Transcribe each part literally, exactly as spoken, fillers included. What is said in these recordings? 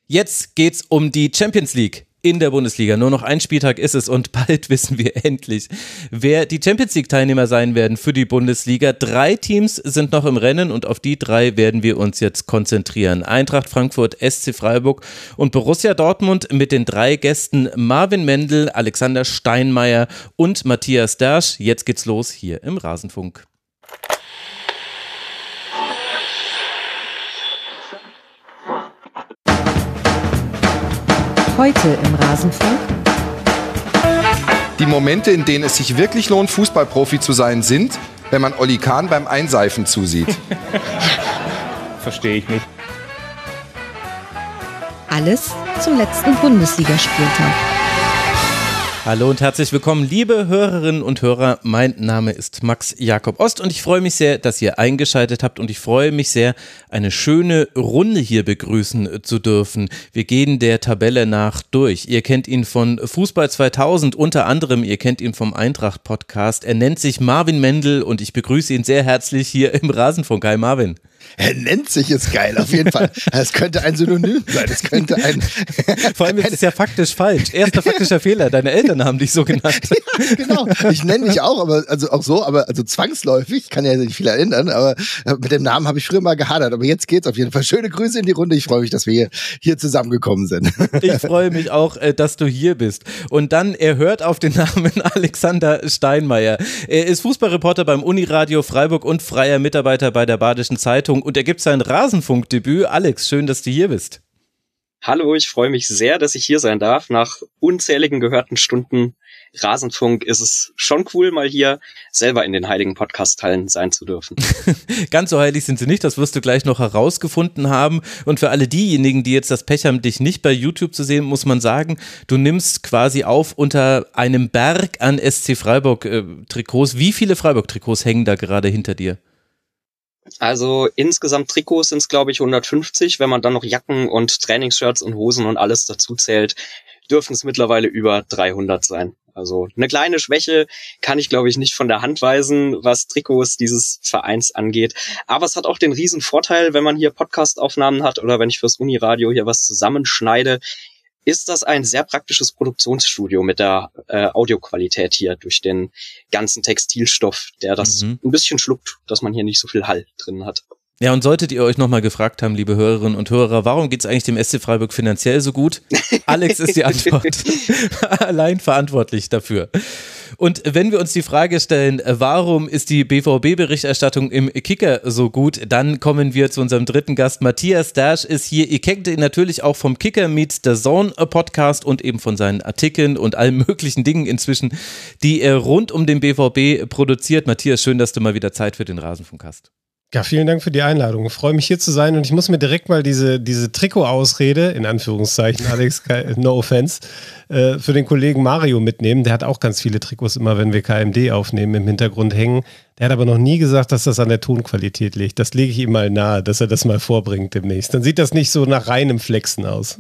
Jetzt geht's um die Champions League in der Bundesliga. Nur noch ein Spieltag ist es und bald wissen wir endlich, wer die Champions League Teilnehmer sein werden für die Bundesliga. Drei Teams sind noch im Rennen und auf die drei werden wir uns jetzt konzentrieren. Eintracht Frankfurt, S C Freiburg und Borussia Dortmund mit den drei Gästen Marvin Mendel, Alexander Steinmeier und Matthias Dersch. Jetzt geht's los hier im Rasenfunk. Heute im Rasenfunk. Die Momente, in denen es sich wirklich lohnt, Fußballprofi zu sein, sind, wenn man Olli Kahn beim Einseifen zusieht. Verstehe ich nicht. Alles zum letzten Bundesligaspieltag. Hallo und herzlich willkommen, liebe Hörerinnen und Hörer. Mein Name ist Max Jakob Ost und ich freue mich sehr, dass ihr eingeschaltet habt und ich freue mich sehr, eine schöne Runde hier begrüßen zu dürfen. Wir gehen der Tabelle nach durch. Ihr kennt ihn von Fußball zweitausend, unter anderem, ihr kennt ihn vom Eintracht-Podcast. Er nennt sich Marvin Mendel und ich begrüße ihn sehr herzlich hier im Rasenfunk. Hi Marvin. Er nennt sich ist geil, auf jeden Fall. Es könnte ein Synonym sein. Es könnte ein. Vor allem ist es ja faktisch falsch. Erster faktischer Fehler. Deine Eltern haben dich so genannt. Ja, genau. Ich nenne mich auch, aber also auch so, aber also zwangsläufig. Ich kann ja nicht viel erinnern, aber mit dem Namen habe ich früher mal gehadert. Aber jetzt geht's auf jeden Fall. Schöne Grüße in die Runde. Ich freue mich, dass wir hier, hier zusammengekommen sind. Ich freue mich auch, dass du hier bist. Und dann, er hört auf den Namen Alexander Steinmeier. Er ist Fußballreporter beim Uniradio Freiburg und freier Mitarbeiter bei der Badischen Zeitung. Und er gibt sein Rasenfunkdebüt. Alex, schön, dass du hier bist. Hallo, ich freue mich sehr, dass ich hier sein darf. Nach unzähligen gehörten Stunden Rasenfunk ist es schon cool, mal hier selber in den heiligen Podcast-Hallen sein zu dürfen. Ganz so heilig sind sie nicht, das wirst du gleich noch herausgefunden haben. Und für alle diejenigen, die jetzt das Pech haben, dich nicht bei YouTube zu sehen, muss man sagen, du nimmst quasi auf unter einem Berg an S C Freiburg-Trikots. Wie viele Freiburg-Trikots hängen da gerade hinter dir? Also insgesamt Trikots sind es, glaube ich, hundertfünfzig. Wenn man dann noch Jacken und Trainingsshirts und Hosen und alles dazu zählt, dürfen es mittlerweile über dreihundert sein. Also eine kleine Schwäche kann ich, glaube ich, nicht von der Hand weisen, was Trikots dieses Vereins angeht. Aber es hat auch den riesen Vorteil, wenn man hier Podcast-Aufnahmen hat oder wenn ich fürs Uniradio hier was zusammenschneide, ist das ein sehr praktisches Produktionsstudio mit der äh, Audioqualität hier durch den ganzen Textilstoff, der das mhm. ein bisschen schluckt, dass man hier nicht so viel Hall drin hat. Ja, und solltet ihr euch nochmal gefragt haben, liebe Hörerinnen und Hörer, warum geht es eigentlich dem S C Freiburg finanziell so gut? Alex ist die Antwort. Allein verantwortlich dafür. Und wenn wir uns die Frage stellen, warum ist die B V B-Berichterstattung im Kicker so gut, dann kommen wir zu unserem dritten Gast. Matthias Dersch ist hier. Ihr kennt ihn natürlich auch vom Kicker Meets the Zone Podcast und eben von seinen Artikeln und allen möglichen Dingen inzwischen, die er rund um den B V B produziert. Matthias, schön, dass du mal wieder Zeit für den Rasenfunk hast. Ja, vielen Dank für die Einladung. Ich freue mich, hier zu sein und ich muss mir direkt mal diese, diese Trikot-Ausrede, in Anführungszeichen, Alex, no offense, äh, für den Kollegen Mario mitnehmen. Der hat auch ganz viele Trikots immer, wenn wir K M D aufnehmen, im Hintergrund hängen. Der hat aber noch nie gesagt, dass das an der Tonqualität liegt. Das lege ich ihm mal nahe, dass er das mal vorbringt demnächst. Dann sieht das nicht so nach reinem Flexen aus.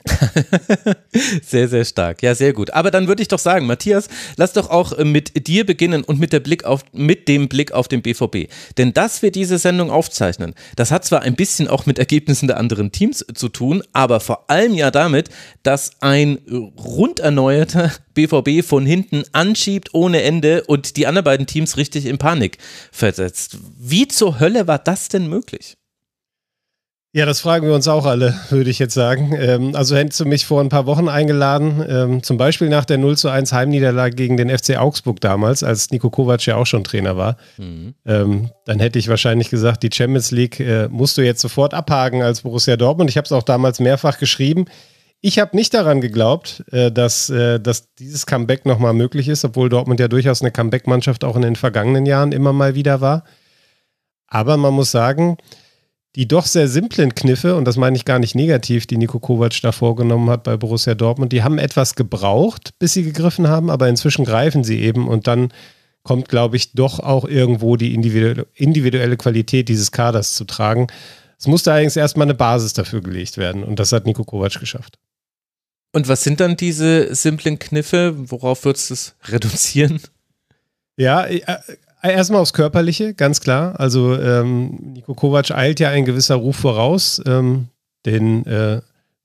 Sehr, sehr stark. Ja, sehr gut. Aber dann würde ich doch sagen, Matthias, lass doch auch mit dir beginnen und mit, der Blick auf, mit dem Blick auf den B V B. Denn dass wir diese Sendung aufzeichnen, das hat zwar ein bisschen auch mit Ergebnissen der anderen Teams zu tun, aber vor allem ja damit, dass ein rund erneuerter B V B von hinten anschiebt ohne Ende und die anderen beiden Teams richtig in Panik versetzt. Wie zur Hölle war das denn möglich? Ja, das fragen wir uns auch alle, würde ich jetzt sagen. Ähm, also hättest du mich vor ein paar Wochen eingeladen, ähm, zum Beispiel nach der null zu eins Heimniederlage gegen den F C Augsburg damals, als Niko Kovac ja auch schon Trainer war. Mhm. Ähm, dann hätte ich wahrscheinlich gesagt, die Champions League äh, musst du jetzt sofort abhaken als Borussia Dortmund. Ich habe es auch damals mehrfach geschrieben. Ich habe nicht daran geglaubt, äh, dass, äh, dass dieses Comeback nochmal möglich ist, obwohl Dortmund ja durchaus eine Comeback-Mannschaft auch in den vergangenen Jahren immer mal wieder war. Aber man muss sagen, die doch sehr simplen Kniffe, und das meine ich gar nicht negativ, die Niko Kovac da vorgenommen hat bei Borussia Dortmund, die haben etwas gebraucht, bis sie gegriffen haben, aber inzwischen greifen sie eben und dann kommt, glaube ich, doch auch irgendwo die individuelle, individuelle Qualität dieses Kaders zu tragen. Es musste allerdings erstmal eine Basis dafür gelegt werden und das hat Niko Kovac geschafft. Und was sind dann diese simplen Kniffe? Worauf würdest du es reduzieren? Ja, äh, erstmal aufs Körperliche, ganz klar. Also ähm, Niko Kovac eilt ja ein gewisser Ruf voraus, ähm, den äh,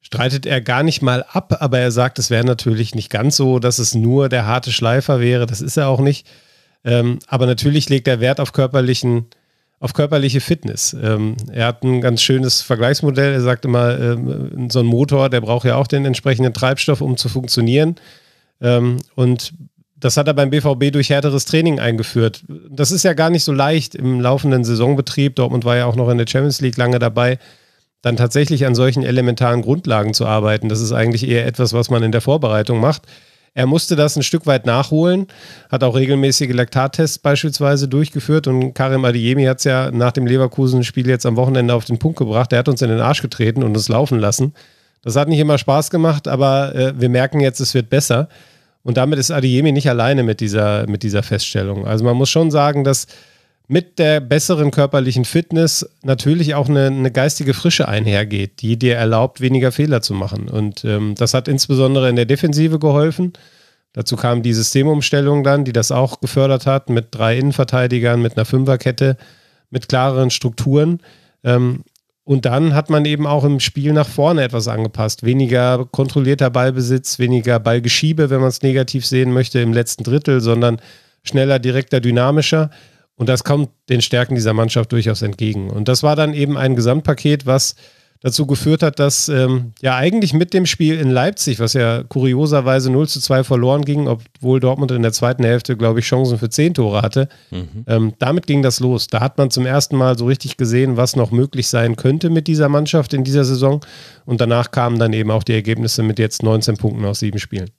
streitet er gar nicht mal ab, aber er sagt, es wäre natürlich nicht ganz so, dass es nur der harte Schleifer wäre, das ist er auch nicht. Ähm, aber natürlich legt er Wert auf körperlichen, auf körperliche Fitness. Ähm, er hat ein ganz schönes Vergleichsmodell, er sagt immer, ähm, so ein Motor, der braucht ja auch den entsprechenden Treibstoff, um zu funktionieren. Ähm, und das hat er beim B V B durch härteres Training eingeführt. Das ist ja gar nicht so leicht im laufenden Saisonbetrieb, Dortmund war ja auch noch in der Champions League lange dabei, dann tatsächlich an solchen elementaren Grundlagen zu arbeiten. Das ist eigentlich eher etwas, was man in der Vorbereitung macht. Er musste das ein Stück weit nachholen, hat auch regelmäßige Laktattests beispielsweise durchgeführt und Karim Adeyemi hat es ja nach dem Leverkusen-Spiel jetzt am Wochenende auf den Punkt gebracht. Er hat uns in den Arsch getreten und uns laufen lassen. Das hat nicht immer Spaß gemacht, aber äh, wir merken jetzt, es wird besser. Und damit ist Adeyemi nicht alleine mit dieser, mit dieser Feststellung. Also man muss schon sagen, dass mit der besseren körperlichen Fitness natürlich auch eine, eine geistige Frische einhergeht, die dir erlaubt, weniger Fehler zu machen. Und ähm, das hat insbesondere in der Defensive geholfen. Dazu kam die Systemumstellung dann, die das auch gefördert hat, mit drei Innenverteidigern, mit einer Fünferkette, mit klareren Strukturen. Ähm, und dann hat man eben auch im Spiel nach vorne etwas angepasst. Weniger kontrollierter Ballbesitz, weniger Ballgeschiebe, wenn man es negativ sehen möchte, im letzten Drittel, sondern schneller, direkter, dynamischer. Und das kommt den Stärken dieser Mannschaft durchaus entgegen. Und das war dann eben ein Gesamtpaket, was dazu geführt hat, dass ähm, ja eigentlich mit dem Spiel in Leipzig, was ja kurioserweise null zu zwei verloren ging, obwohl Dortmund in der zweiten Hälfte, glaube ich, Chancen für zehn Tore hatte, mhm. ähm, damit ging das los. Da hat man zum ersten Mal so richtig gesehen, was noch möglich sein könnte mit dieser Mannschaft in dieser Saison. Und danach kamen dann eben auch die Ergebnisse mit jetzt neunzehn Punkten aus sieben Spielen.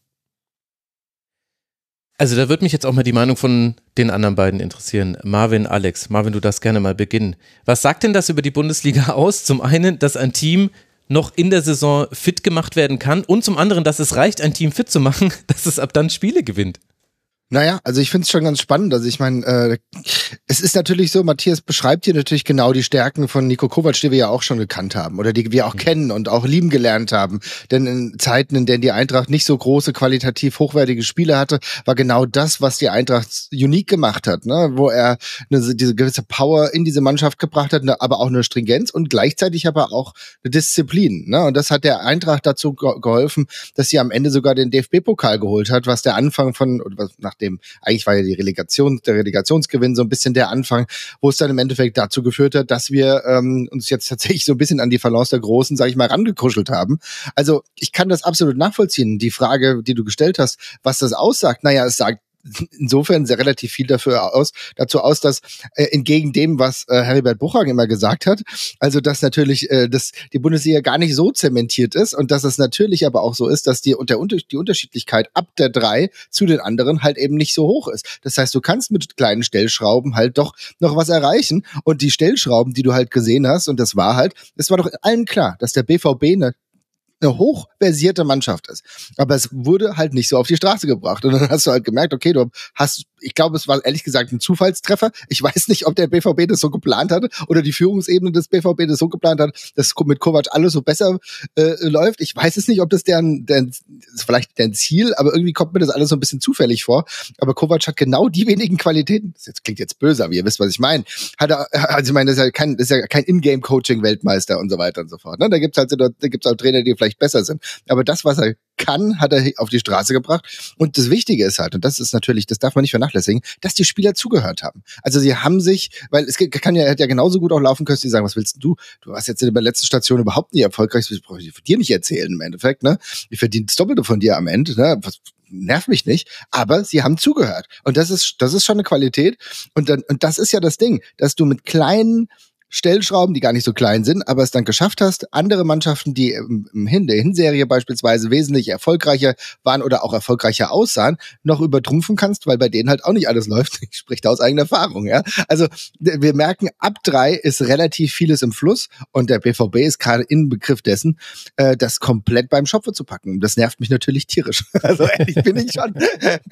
Also da würde mich jetzt auch mal die Meinung von den anderen beiden interessieren. Marvin, Alex. Marvin, du darfst gerne mal beginnen. Was sagt denn das über die Bundesliga aus? Zum einen, dass ein Team noch in der Saison fit gemacht werden kann und zum anderen, dass es reicht, ein Team fit zu machen, dass es ab dann Spiele gewinnt. Naja, also ich finde es schon ganz spannend. Also ich meine, äh, es ist natürlich so, Matthias beschreibt hier natürlich genau die Stärken von Niko Kovac, die wir ja auch schon gekannt haben oder die wir auch mhm. kennen und auch lieben gelernt haben. Denn in Zeiten, in denen die Eintracht nicht so große, qualitativ hochwertige Spiele hatte, war genau das, was die Eintracht unique gemacht hat, ne? Wo er eine, diese gewisse Power in diese Mannschaft gebracht hat, ne? Aber auch eine Stringenz und gleichzeitig aber auch eine Disziplin. Ne? Und das hat der Eintracht dazu ge- geholfen, dass sie am Ende sogar den D F B-Pokal geholt hat, was der Anfang von, oder was nach dem, eigentlich war ja die Relegation, der Relegationsgewinn so ein bisschen der Anfang, wo es dann im Endeffekt dazu geführt hat, dass wir ähm, uns jetzt tatsächlich so ein bisschen an die Balance der Großen, sage ich mal, rangekuschelt haben. Also ich kann das absolut nachvollziehen. Die Frage, die du gestellt hast, was das aussagt, naja, es sagt insofern sehr relativ viel dafür aus, dazu aus, dass äh, entgegen dem, was äh, Heribert Buchang immer gesagt hat, also dass natürlich äh, dass die Bundesliga gar nicht so zementiert ist und dass es natürlich aber auch so ist, dass die, und der, die Unterschiedlichkeit ab der drei zu den anderen halt eben nicht so hoch ist. Das heißt, du kannst mit kleinen Stellschrauben halt doch noch was erreichen und die Stellschrauben, die du halt gesehen hast, und das war halt, es war doch allen klar, dass der B V B eine eine hochversierte Mannschaft ist. Aber es wurde halt nicht so auf die Straße gebracht. Und dann hast du halt gemerkt, okay, du hast, ich glaube, es war ehrlich gesagt ein Zufallstreffer. Ich weiß nicht, ob der B V B das so geplant hatte oder die Führungsebene des B V B das so geplant hat, dass mit Kovac alles so besser äh, läuft. Ich weiß es nicht, ob das deren, deren, vielleicht deren Ziel, aber irgendwie kommt mir das alles so ein bisschen zufällig vor. Aber Kovac hat genau die wenigen Qualitäten, das jetzt klingt jetzt böse, aber ihr wisst, was ich meine. Hat er, also ich meine, das ist ja kein, das ist ja kein In-Game-Coaching-Weltmeister und so weiter und so fort. Ne? Da gibt's halt, da gibt's auch Trainer, die vielleicht besser sind. Aber das, was er kann, hat er auf die Straße gebracht. Und das Wichtige ist halt, und das ist natürlich, das darf man nicht vernachlässigen, dass die Spieler zugehört haben. Also sie haben sich, weil es kann ja, hätte ja genauso gut auch laufen können, die sagen, was willst du? Du warst jetzt in der letzten Station überhaupt nicht erfolgreich, das brauche ich von dir nicht erzählen im Endeffekt, ne? Ich verdiene das Doppelte von dir am Ende, ne? Was, nervt mich nicht, aber sie haben zugehört. Und das ist, das ist schon eine Qualität. Und dann, und das ist ja das Ding, dass du mit kleinen Stellschrauben, die gar nicht so klein sind, aber es dann geschafft hast, andere Mannschaften, die im, im Hin, der Hinserie beispielsweise wesentlich erfolgreicher waren oder auch erfolgreicher aussahen, noch übertrumpfen kannst, weil bei denen halt auch nicht alles läuft. Ich spreche da aus eigener Erfahrung, ja. Also wir merken, ab drei ist relativ vieles im Fluss und der B V B ist gerade in Begriff dessen, äh, das komplett beim Schopfe zu packen. Das nervt mich natürlich tierisch. Also ehrlich bin ich schon.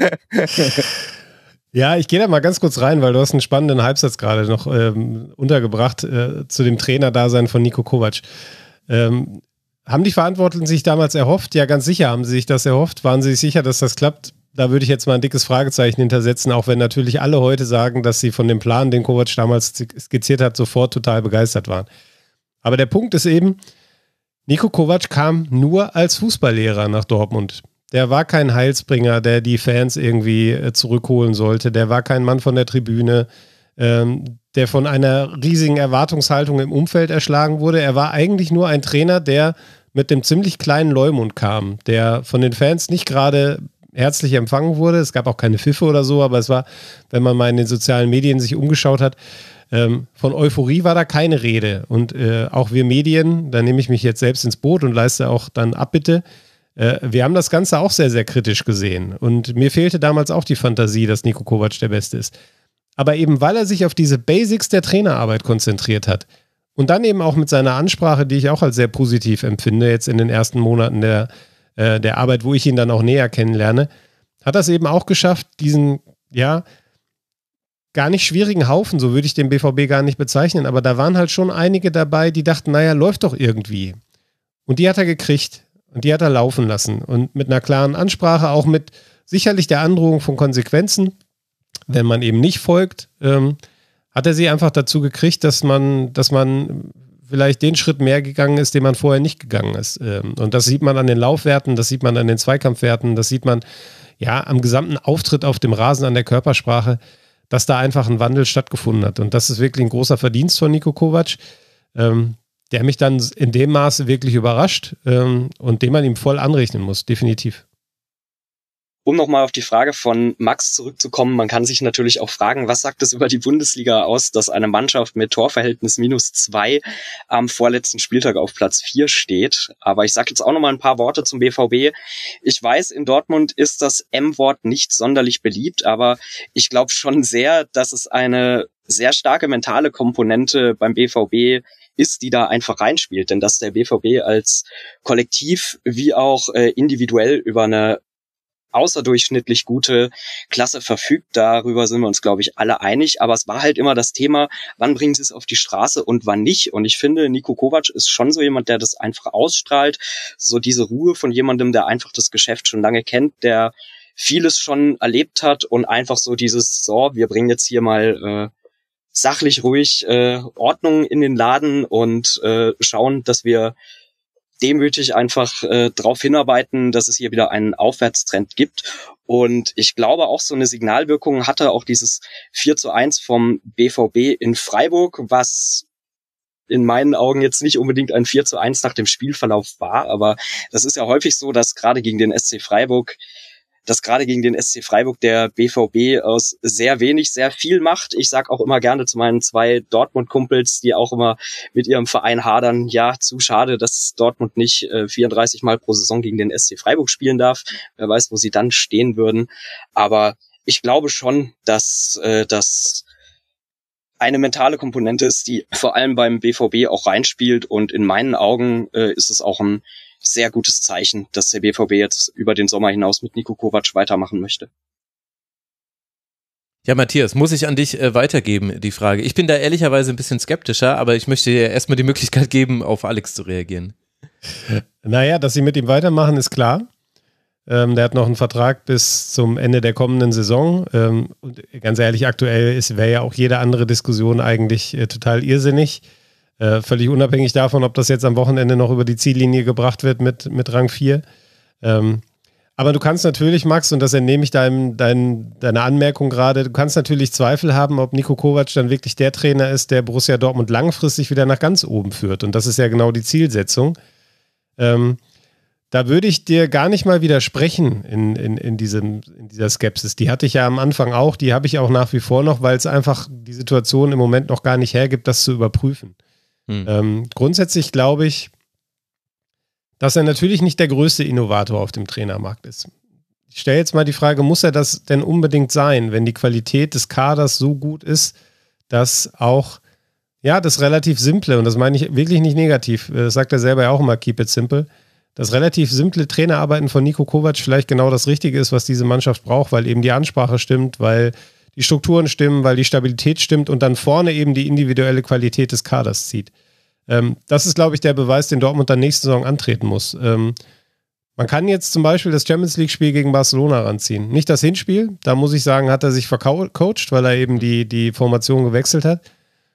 Ja, ich gehe da mal ganz kurz rein, weil du hast einen spannenden Halbsatz gerade noch ähm, untergebracht äh, zu dem Trainerdasein von Niko Kovac. Ähm, haben die Verantwortlichen sich damals erhofft? Ja, ganz sicher haben sie sich das erhofft. Waren sie sich sicher, dass das klappt? Da würde ich jetzt mal ein dickes Fragezeichen hintersetzen, auch wenn natürlich alle heute sagen, dass sie von dem Plan, den Kovac damals skizziert hat, sofort total begeistert waren. Aber der Punkt ist eben, Niko Kovac kam nur als Fußballlehrer nach Dortmund. Der war kein Heilsbringer, der die Fans irgendwie äh, zurückholen sollte. Der war kein Mann von der Tribüne, ähm, der von einer riesigen Erwartungshaltung im Umfeld erschlagen wurde. Er war eigentlich nur ein Trainer, der mit dem ziemlich kleinen Leumund kam, der von den Fans nicht gerade herzlich empfangen wurde. Es gab auch keine Pfiffe oder so, aber es war, wenn man mal in den sozialen Medien sich umgeschaut hat, ähm, von Euphorie war da keine Rede. Und äh, auch wir Medien, da nehme ich mich jetzt selbst ins Boot und leiste auch dann Abbitte, äh, wir haben das Ganze auch sehr, sehr kritisch gesehen. Und mir fehlte damals auch die Fantasie, dass Niko Kovac der Beste ist. Aber eben, weil er sich auf diese Basics der Trainerarbeit konzentriert hat und dann eben auch mit seiner Ansprache, die ich auch als sehr positiv empfinde, jetzt in den ersten Monaten der, äh, der Arbeit, wo ich ihn dann auch näher kennenlerne, hat das eben auch geschafft, diesen, ja, gar nicht schwierigen Haufen, so würde ich den B V B gar nicht bezeichnen, aber da waren halt schon einige dabei, die dachten, naja, läuft doch irgendwie. Und die hat er gekriegt und die hat er laufen lassen und mit einer klaren Ansprache, auch mit sicherlich der Androhung von Konsequenzen, wenn man eben nicht folgt, ähm, hat er sie einfach dazu gekriegt, dass man, dass man vielleicht den Schritt mehr gegangen ist, den man vorher nicht gegangen ist. Ähm, und das sieht man an den Laufwerten, das sieht man an den Zweikampfwerten, das sieht man ja am gesamten Auftritt auf dem Rasen, an der Körpersprache, dass da einfach ein Wandel stattgefunden hat. Und das ist wirklich ein großer Verdienst von Niko Kovac, ähm, der mich dann in dem Maße wirklich überrascht ähm, und dem man ihm voll anrechnen muss, definitiv. Um nochmal auf die Frage von Max zurückzukommen, man kann sich natürlich auch fragen, was sagt es über die Bundesliga aus, dass eine Mannschaft mit Torverhältnis minus zwei am vorletzten Spieltag auf Platz vier steht. Aber ich sage jetzt auch nochmal ein paar Worte zum B V B. Ich weiß, in Dortmund ist das M-Wort nicht sonderlich beliebt, aber ich glaube schon sehr, dass es eine sehr starke mentale Komponente beim B V B ist, die da einfach reinspielt. Denn dass der B V B als Kollektiv wie auch äh, individuell über eine außerdurchschnittlich gute Klasse verfügt. Darüber sind wir uns, glaube ich, alle einig. Aber es war halt immer das Thema, wann bringen sie es auf die Straße und wann nicht. Und ich finde, Niko Kovac ist schon so jemand, der das einfach ausstrahlt. So diese Ruhe von jemandem, der einfach das Geschäft schon lange kennt, der vieles schon erlebt hat und einfach so dieses, so, wir bringen jetzt hier mal äh, sachlich ruhig äh, Ordnung in den Laden und äh, schauen, dass wir demütig einfach äh, darauf hinarbeiten, dass es hier wieder einen Aufwärtstrend gibt. Und ich glaube, auch so eine Signalwirkung hatte auch dieses vier zu eins vom B V B in Freiburg, was in meinen Augen jetzt nicht unbedingt ein vier zu eins nach dem Spielverlauf war. Aber das ist ja häufig so, dass gerade gegen den S C Freiburg dass gerade gegen den S C Freiburg der B V B aus sehr wenig sehr viel macht. Ich sag auch immer gerne zu meinen zwei Dortmund-Kumpels, die auch immer mit ihrem Verein hadern, ja, zu schade, dass Dortmund nicht äh, vierunddreißig Mal pro Saison gegen den S C Freiburg spielen darf. Wer weiß, wo sie dann stehen würden. Aber ich glaube schon, dass äh, das eine mentale Komponente ist, die vor allem beim B V B auch reinspielt. Und in meinen Augen äh, ist es auch ein sehr gutes Zeichen, dass der B V B jetzt über den Sommer hinaus mit Niko Kovac weitermachen möchte. Ja, Matthias, muss ich an dich äh, weitergeben, die Frage. Ich bin da ehrlicherweise ein bisschen skeptischer, aber ich möchte dir erstmal die Möglichkeit geben, auf Alex zu reagieren. Naja, dass sie mit ihm weitermachen, ist klar. Ähm, der hat noch einen Vertrag bis zum Ende der kommenden Saison. Ähm, und ganz ehrlich, aktuell wäre ja auch jede andere Diskussion eigentlich äh, total irrsinnig. Äh, völlig unabhängig davon, ob das jetzt am Wochenende noch über die Ziellinie gebracht wird mit, mit Rang vier. Ähm, aber du kannst natürlich, Max, und das entnehme ich deinem, dein, deiner Anmerkung gerade, du kannst natürlich Zweifel haben, ob Niko Kovac dann wirklich der Trainer ist, der Borussia Dortmund langfristig wieder nach ganz oben führt. Und das ist ja genau die Zielsetzung. Ähm, da würde ich dir gar nicht mal widersprechen in, in, in, diesem, in dieser Skepsis. Die hatte ich ja am Anfang auch, die habe ich auch nach wie vor noch, weil es einfach die Situation im Moment noch gar nicht hergibt, das zu überprüfen. Hm. Ähm, grundsätzlich glaube ich, dass er natürlich nicht der größte Innovator auf dem Trainermarkt ist. Ich stelle jetzt mal die Frage, muss er das denn unbedingt sein, wenn die Qualität des Kaders so gut ist, dass auch, ja, das relativ simple, und das meine ich wirklich nicht negativ, das sagt er selber ja auch immer, keep it simple, das relativ simple Trainerarbeiten von Niko Kovac vielleicht genau das Richtige ist, was diese Mannschaft braucht, weil eben die Ansprache stimmt, weil die Strukturen stimmen, weil die Stabilität stimmt und dann vorne eben die individuelle Qualität des Kaders zieht. Ähm, das ist, glaube ich, der Beweis, den Dortmund dann nächste Saison antreten muss. Ähm, man kann jetzt zum Beispiel das Champions-League-Spiel gegen Barcelona ranziehen. Nicht das Hinspiel, da muss ich sagen, hat er sich vercoacht, weil er eben die, die Formation gewechselt hat.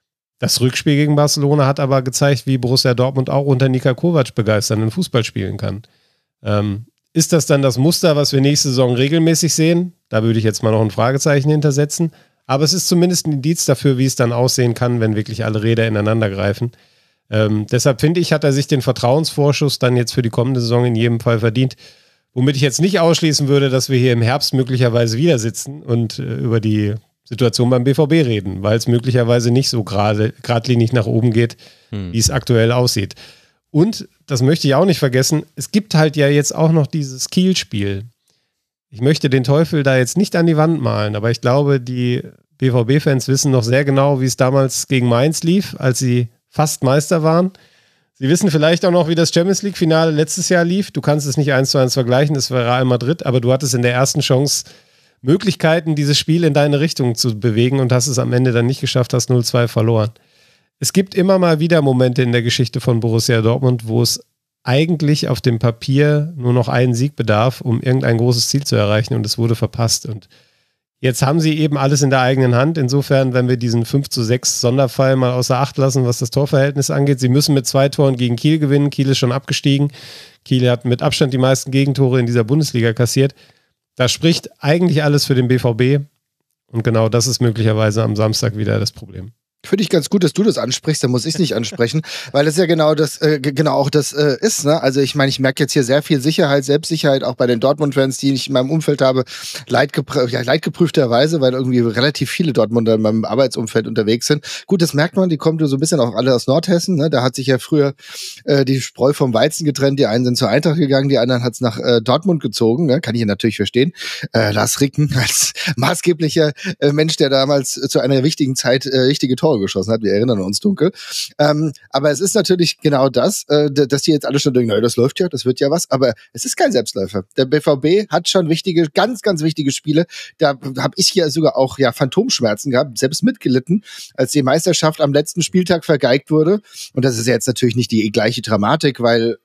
Das Rückspiel gegen Barcelona hat aber gezeigt, wie Borussia Dortmund auch unter Niko Kovac begeisternden Fußball spielen kann. Ähm, ist das dann das Muster, was wir nächste Saison regelmäßig sehen? Da würde ich jetzt mal noch ein Fragezeichen hintersetzen. Aber es ist zumindest ein Indiz dafür, wie es dann aussehen kann, wenn wirklich alle Räder ineinander greifen. Ähm, deshalb finde ich, hat er sich den Vertrauensvorschuss dann jetzt für die kommende Saison in jedem Fall verdient. Womit ich jetzt nicht ausschließen würde, dass wir hier im Herbst möglicherweise wieder sitzen und äh, über die Situation beim B V B reden, weil es möglicherweise nicht so gerade geradlinig nach oben geht, hm. wie es aktuell aussieht. Und, das möchte ich auch nicht vergessen, es gibt halt ja jetzt auch noch dieses Kiel-Spiel. Ich möchte den Teufel da jetzt nicht an die Wand malen, aber ich glaube, die B V B-Fans wissen noch sehr genau, wie es damals gegen Mainz lief, als sie fast Meister waren. Sie wissen vielleicht auch noch, wie das Champions-League-Finale letztes Jahr lief. Du kannst es nicht eins zu eins vergleichen, das war Real Madrid, aber du hattest in der ersten Chance Möglichkeiten, dieses Spiel in deine Richtung zu bewegen und hast es am Ende dann nicht geschafft, hast null zwei verloren. Es gibt immer mal wieder Momente in der Geschichte von Borussia Dortmund, wo es eigentlich auf dem Papier nur noch einen Sieg bedarf, um irgendein großes Ziel zu erreichen, und es wurde verpasst. Und jetzt haben sie eben alles in der eigenen Hand. Insofern, wenn wir diesen fünf zu sechs Sonderfall mal außer Acht lassen, was das Torverhältnis angeht, sie müssen mit zwei Toren gegen Kiel gewinnen. Kiel ist schon abgestiegen. Kiel hat mit Abstand die meisten Gegentore in dieser Bundesliga kassiert. Da spricht eigentlich alles für den B V B. Und genau das ist möglicherweise am Samstag wieder das Problem. Finde ich ganz gut, dass du das ansprichst, dann muss ich es nicht ansprechen, weil das ja genau das, äh, genau auch das äh, ist, ne? Also ich meine, ich merke jetzt hier sehr viel Sicherheit, Selbstsicherheit, auch bei den Dortmund-Fans, die ich in meinem Umfeld habe, leidgeprü- ja, leidgeprüfterweise, weil irgendwie relativ viele Dortmunder in meinem Arbeitsumfeld unterwegs sind. Gut, das merkt man, die kommen so ein bisschen auch alle aus Nordhessen, ne? Da hat sich ja früher äh, die Spreu vom Weizen getrennt, die einen sind zur Eintracht gegangen, die anderen hat's nach äh, Dortmund gezogen, ne? Kann ich ja natürlich verstehen. Äh, Lars Ricken als maßgeblicher äh, Mensch, der damals äh, zu einer wichtigen Zeit äh, richtige Tore geschossen hat. Wir erinnern uns dunkel. Ähm, aber es ist natürlich genau das, äh, dass die jetzt alle schon denken, naja, das läuft ja, das wird ja was. Aber es ist kein Selbstläufer. Der B V B hat schon wichtige, ganz, ganz wichtige Spiele. Da habe ich hier sogar auch ja Phantomschmerzen gehabt, selbst mitgelitten, als die Meisterschaft am letzten Spieltag vergeigt wurde. Und das ist ja jetzt natürlich nicht die gleiche Dramatik, weil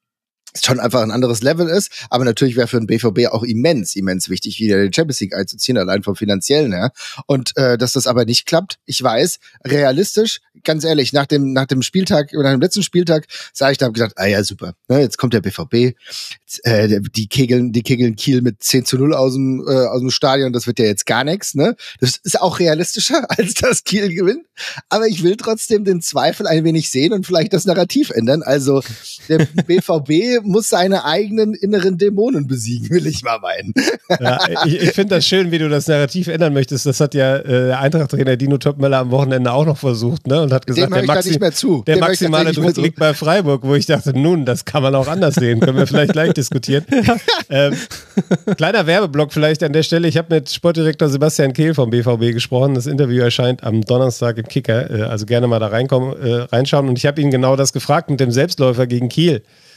es schon einfach ein anderes Level ist, aber natürlich wäre für den B V B auch immens, immens wichtig, wieder die Champions League einzuziehen, allein vom Finanziellen her. Und äh, dass das aber nicht klappt, ich weiß, realistisch, ganz ehrlich, nach dem nach dem Spieltag, nach dem letzten Spieltag, sage ich, da habe gesagt, ah ja, super, ne, jetzt kommt der B V B, jetzt, äh, die kegeln, die kegeln Kiel mit zehn zu null aus dem äh, aus dem Stadion, das wird ja jetzt gar nichts, ne? Das ist auch realistischer, als dass Kiel gewinnt, aber ich will trotzdem den Zweifel ein wenig sehen und vielleicht das Narrativ ändern. Also der B V B muss seine eigenen inneren Dämonen besiegen, will ich mal meinen. Ja, ich ich finde das schön, wie du das Narrativ ändern möchtest. Das hat ja äh, der Eintracht-Trainer Dino Topmöller am Wochenende auch noch versucht, ne? Und hat gesagt, der, Maxi- nicht mehr zu. der maximale Druck liegt bei Freiburg, wo ich dachte, nun, das kann man auch anders sehen. Können wir vielleicht gleich diskutieren. ähm, kleiner Werbeblock vielleicht an der Stelle. Ich habe mit Sportdirektor Sebastian Kehl vom B V B gesprochen. Das Interview erscheint am Donnerstag im Kicker. Äh, also gerne mal da reinkommen, äh, reinschauen. Und ich habe ihn genau das gefragt mit dem Selbstläufer gegen Kiel.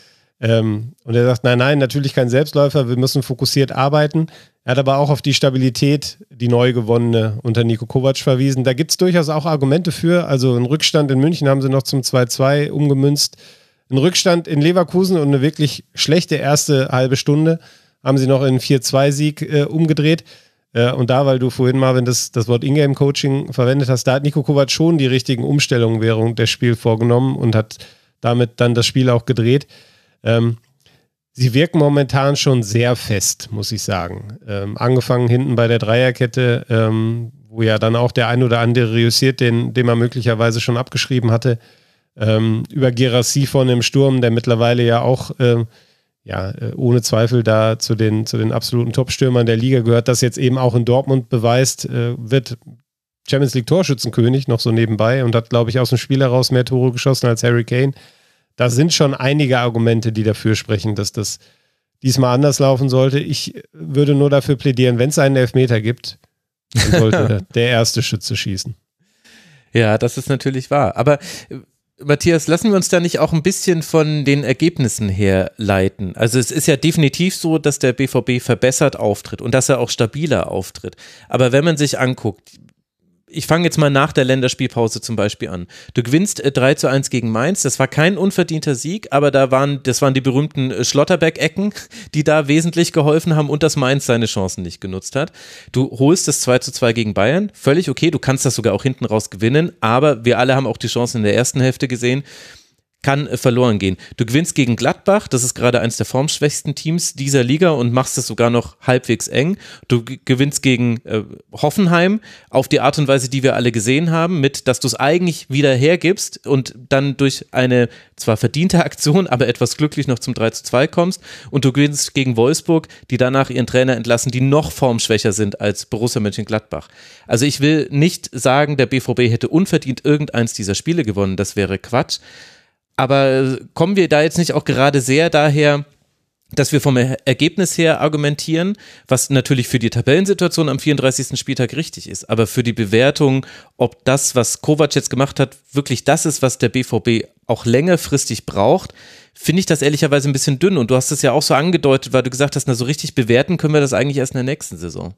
Ähm, und er sagt, nein, nein, natürlich kein Selbstläufer, wir müssen fokussiert arbeiten. Er hat aber auch auf die Stabilität, die neu gewonnene unter Niko Kovac verwiesen. Da gibt es durchaus auch Argumente für. Also einen Rückstand in München haben sie noch zum zwei zwei umgemünzt. Einen Rückstand in Leverkusen und eine wirklich schlechte erste halbe Stunde haben sie noch in einen vier zwei Sieg äh, umgedreht. Äh, und da, weil du vorhin, Marvin, das, das Wort Ingame-Coaching verwendet hast, da hat Niko Kovac schon die richtigen Umstellungen während des Spiels vorgenommen und hat damit dann das Spiel auch gedreht. Ähm, sie wirken momentan schon sehr fest, muss ich sagen. Ähm, angefangen hinten bei der Dreierkette, ähm, wo ja dann auch der ein oder andere reüssiert, den, den man möglicherweise schon abgeschrieben hatte. Ähm, über Guirassy vorne im Sturm, der mittlerweile ja auch ähm, ja, ohne Zweifel da zu den, zu den absoluten Top-Stürmern der Liga gehört, das jetzt eben auch in Dortmund beweist, äh, wird Champions League Torschützenkönig noch so nebenbei und hat, glaube ich, aus dem Spiel heraus mehr Tore geschossen als Harry Kane. Da sind schon einige Argumente, die dafür sprechen, dass das diesmal anders laufen sollte. Ich würde nur dafür plädieren, wenn es einen Elfmeter gibt, dann sollte der erste Schütze schießen. Ja, das ist natürlich wahr. Aber Matthias, lassen wir uns da nicht auch ein bisschen von den Ergebnissen herleiten? Also es ist ja definitiv so, dass der B V B verbessert auftritt und dass er auch stabiler auftritt. Aber wenn man sich anguckt, ich fange jetzt mal nach der Länderspielpause zum Beispiel an. Du gewinnst äh, drei zu eins gegen Mainz, das war kein unverdienter Sieg, aber da waren, das waren die berühmten äh, Schlotterbeck-Ecken, die da wesentlich geholfen haben und dass Mainz seine Chancen nicht genutzt hat. Du holst das zwei zu zwei gegen Bayern, völlig okay, du kannst das sogar auch hinten raus gewinnen, aber wir alle haben auch die Chancen in der ersten Hälfte gesehen, kann äh, verloren gehen. Du gewinnst gegen Gladbach, das ist gerade eines der formschwächsten Teams dieser Liga und machst es sogar noch halbwegs eng. Du g- gewinnst gegen äh, Hoffenheim auf die Art und Weise, die wir alle gesehen haben, mit, dass du es eigentlich wieder hergibst und dann durch eine zwar verdiente Aktion, aber etwas glücklich noch zum drei zu zwei kommst und du gewinnst gegen Wolfsburg, die danach ihren Trainer entlassen, die noch formschwächer sind als Borussia Mönchengladbach. Also ich will nicht sagen, der B V B hätte unverdient irgendeins dieser Spiele gewonnen, das wäre Quatsch. Aber kommen wir da jetzt nicht auch gerade sehr daher, dass wir vom Ergebnis her argumentieren, was natürlich für die Tabellensituation am vierunddreißigsten Spieltag richtig ist, aber für die Bewertung, ob das, was Kovac jetzt gemacht hat, wirklich das ist, was der B V B auch längerfristig braucht, finde ich das ehrlicherweise ein bisschen dünn. Und du hast es ja auch so angedeutet, weil du gesagt hast, na so richtig bewerten können wir das eigentlich erst in der nächsten Saison.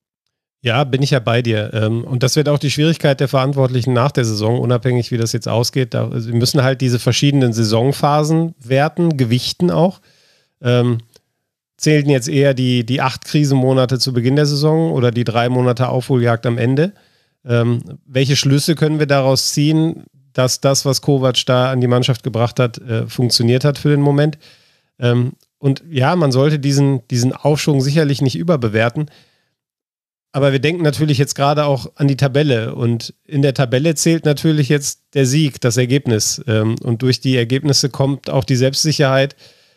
Ja, bin ich ja bei dir. Und das wird auch die Schwierigkeit der Verantwortlichen nach der Saison, unabhängig wie das jetzt ausgeht. Sie müssen halt diese verschiedenen Saisonphasen werten, gewichten auch. Ähm, zählten jetzt eher die, die acht Krisenmonate zu Beginn der Saison oder die drei Monate Aufholjagd am Ende? Ähm, welche Schlüsse können wir daraus ziehen, dass das, was Kovac da an die Mannschaft gebracht hat, äh, funktioniert hat für den Moment? Ähm, und ja, man sollte diesen, diesen Aufschwung sicherlich nicht überbewerten. Aber wir denken natürlich jetzt gerade auch an die Tabelle und in der Tabelle zählt natürlich jetzt der Sieg, das Ergebnis und durch die Ergebnisse kommt auch die Selbstsicherheit.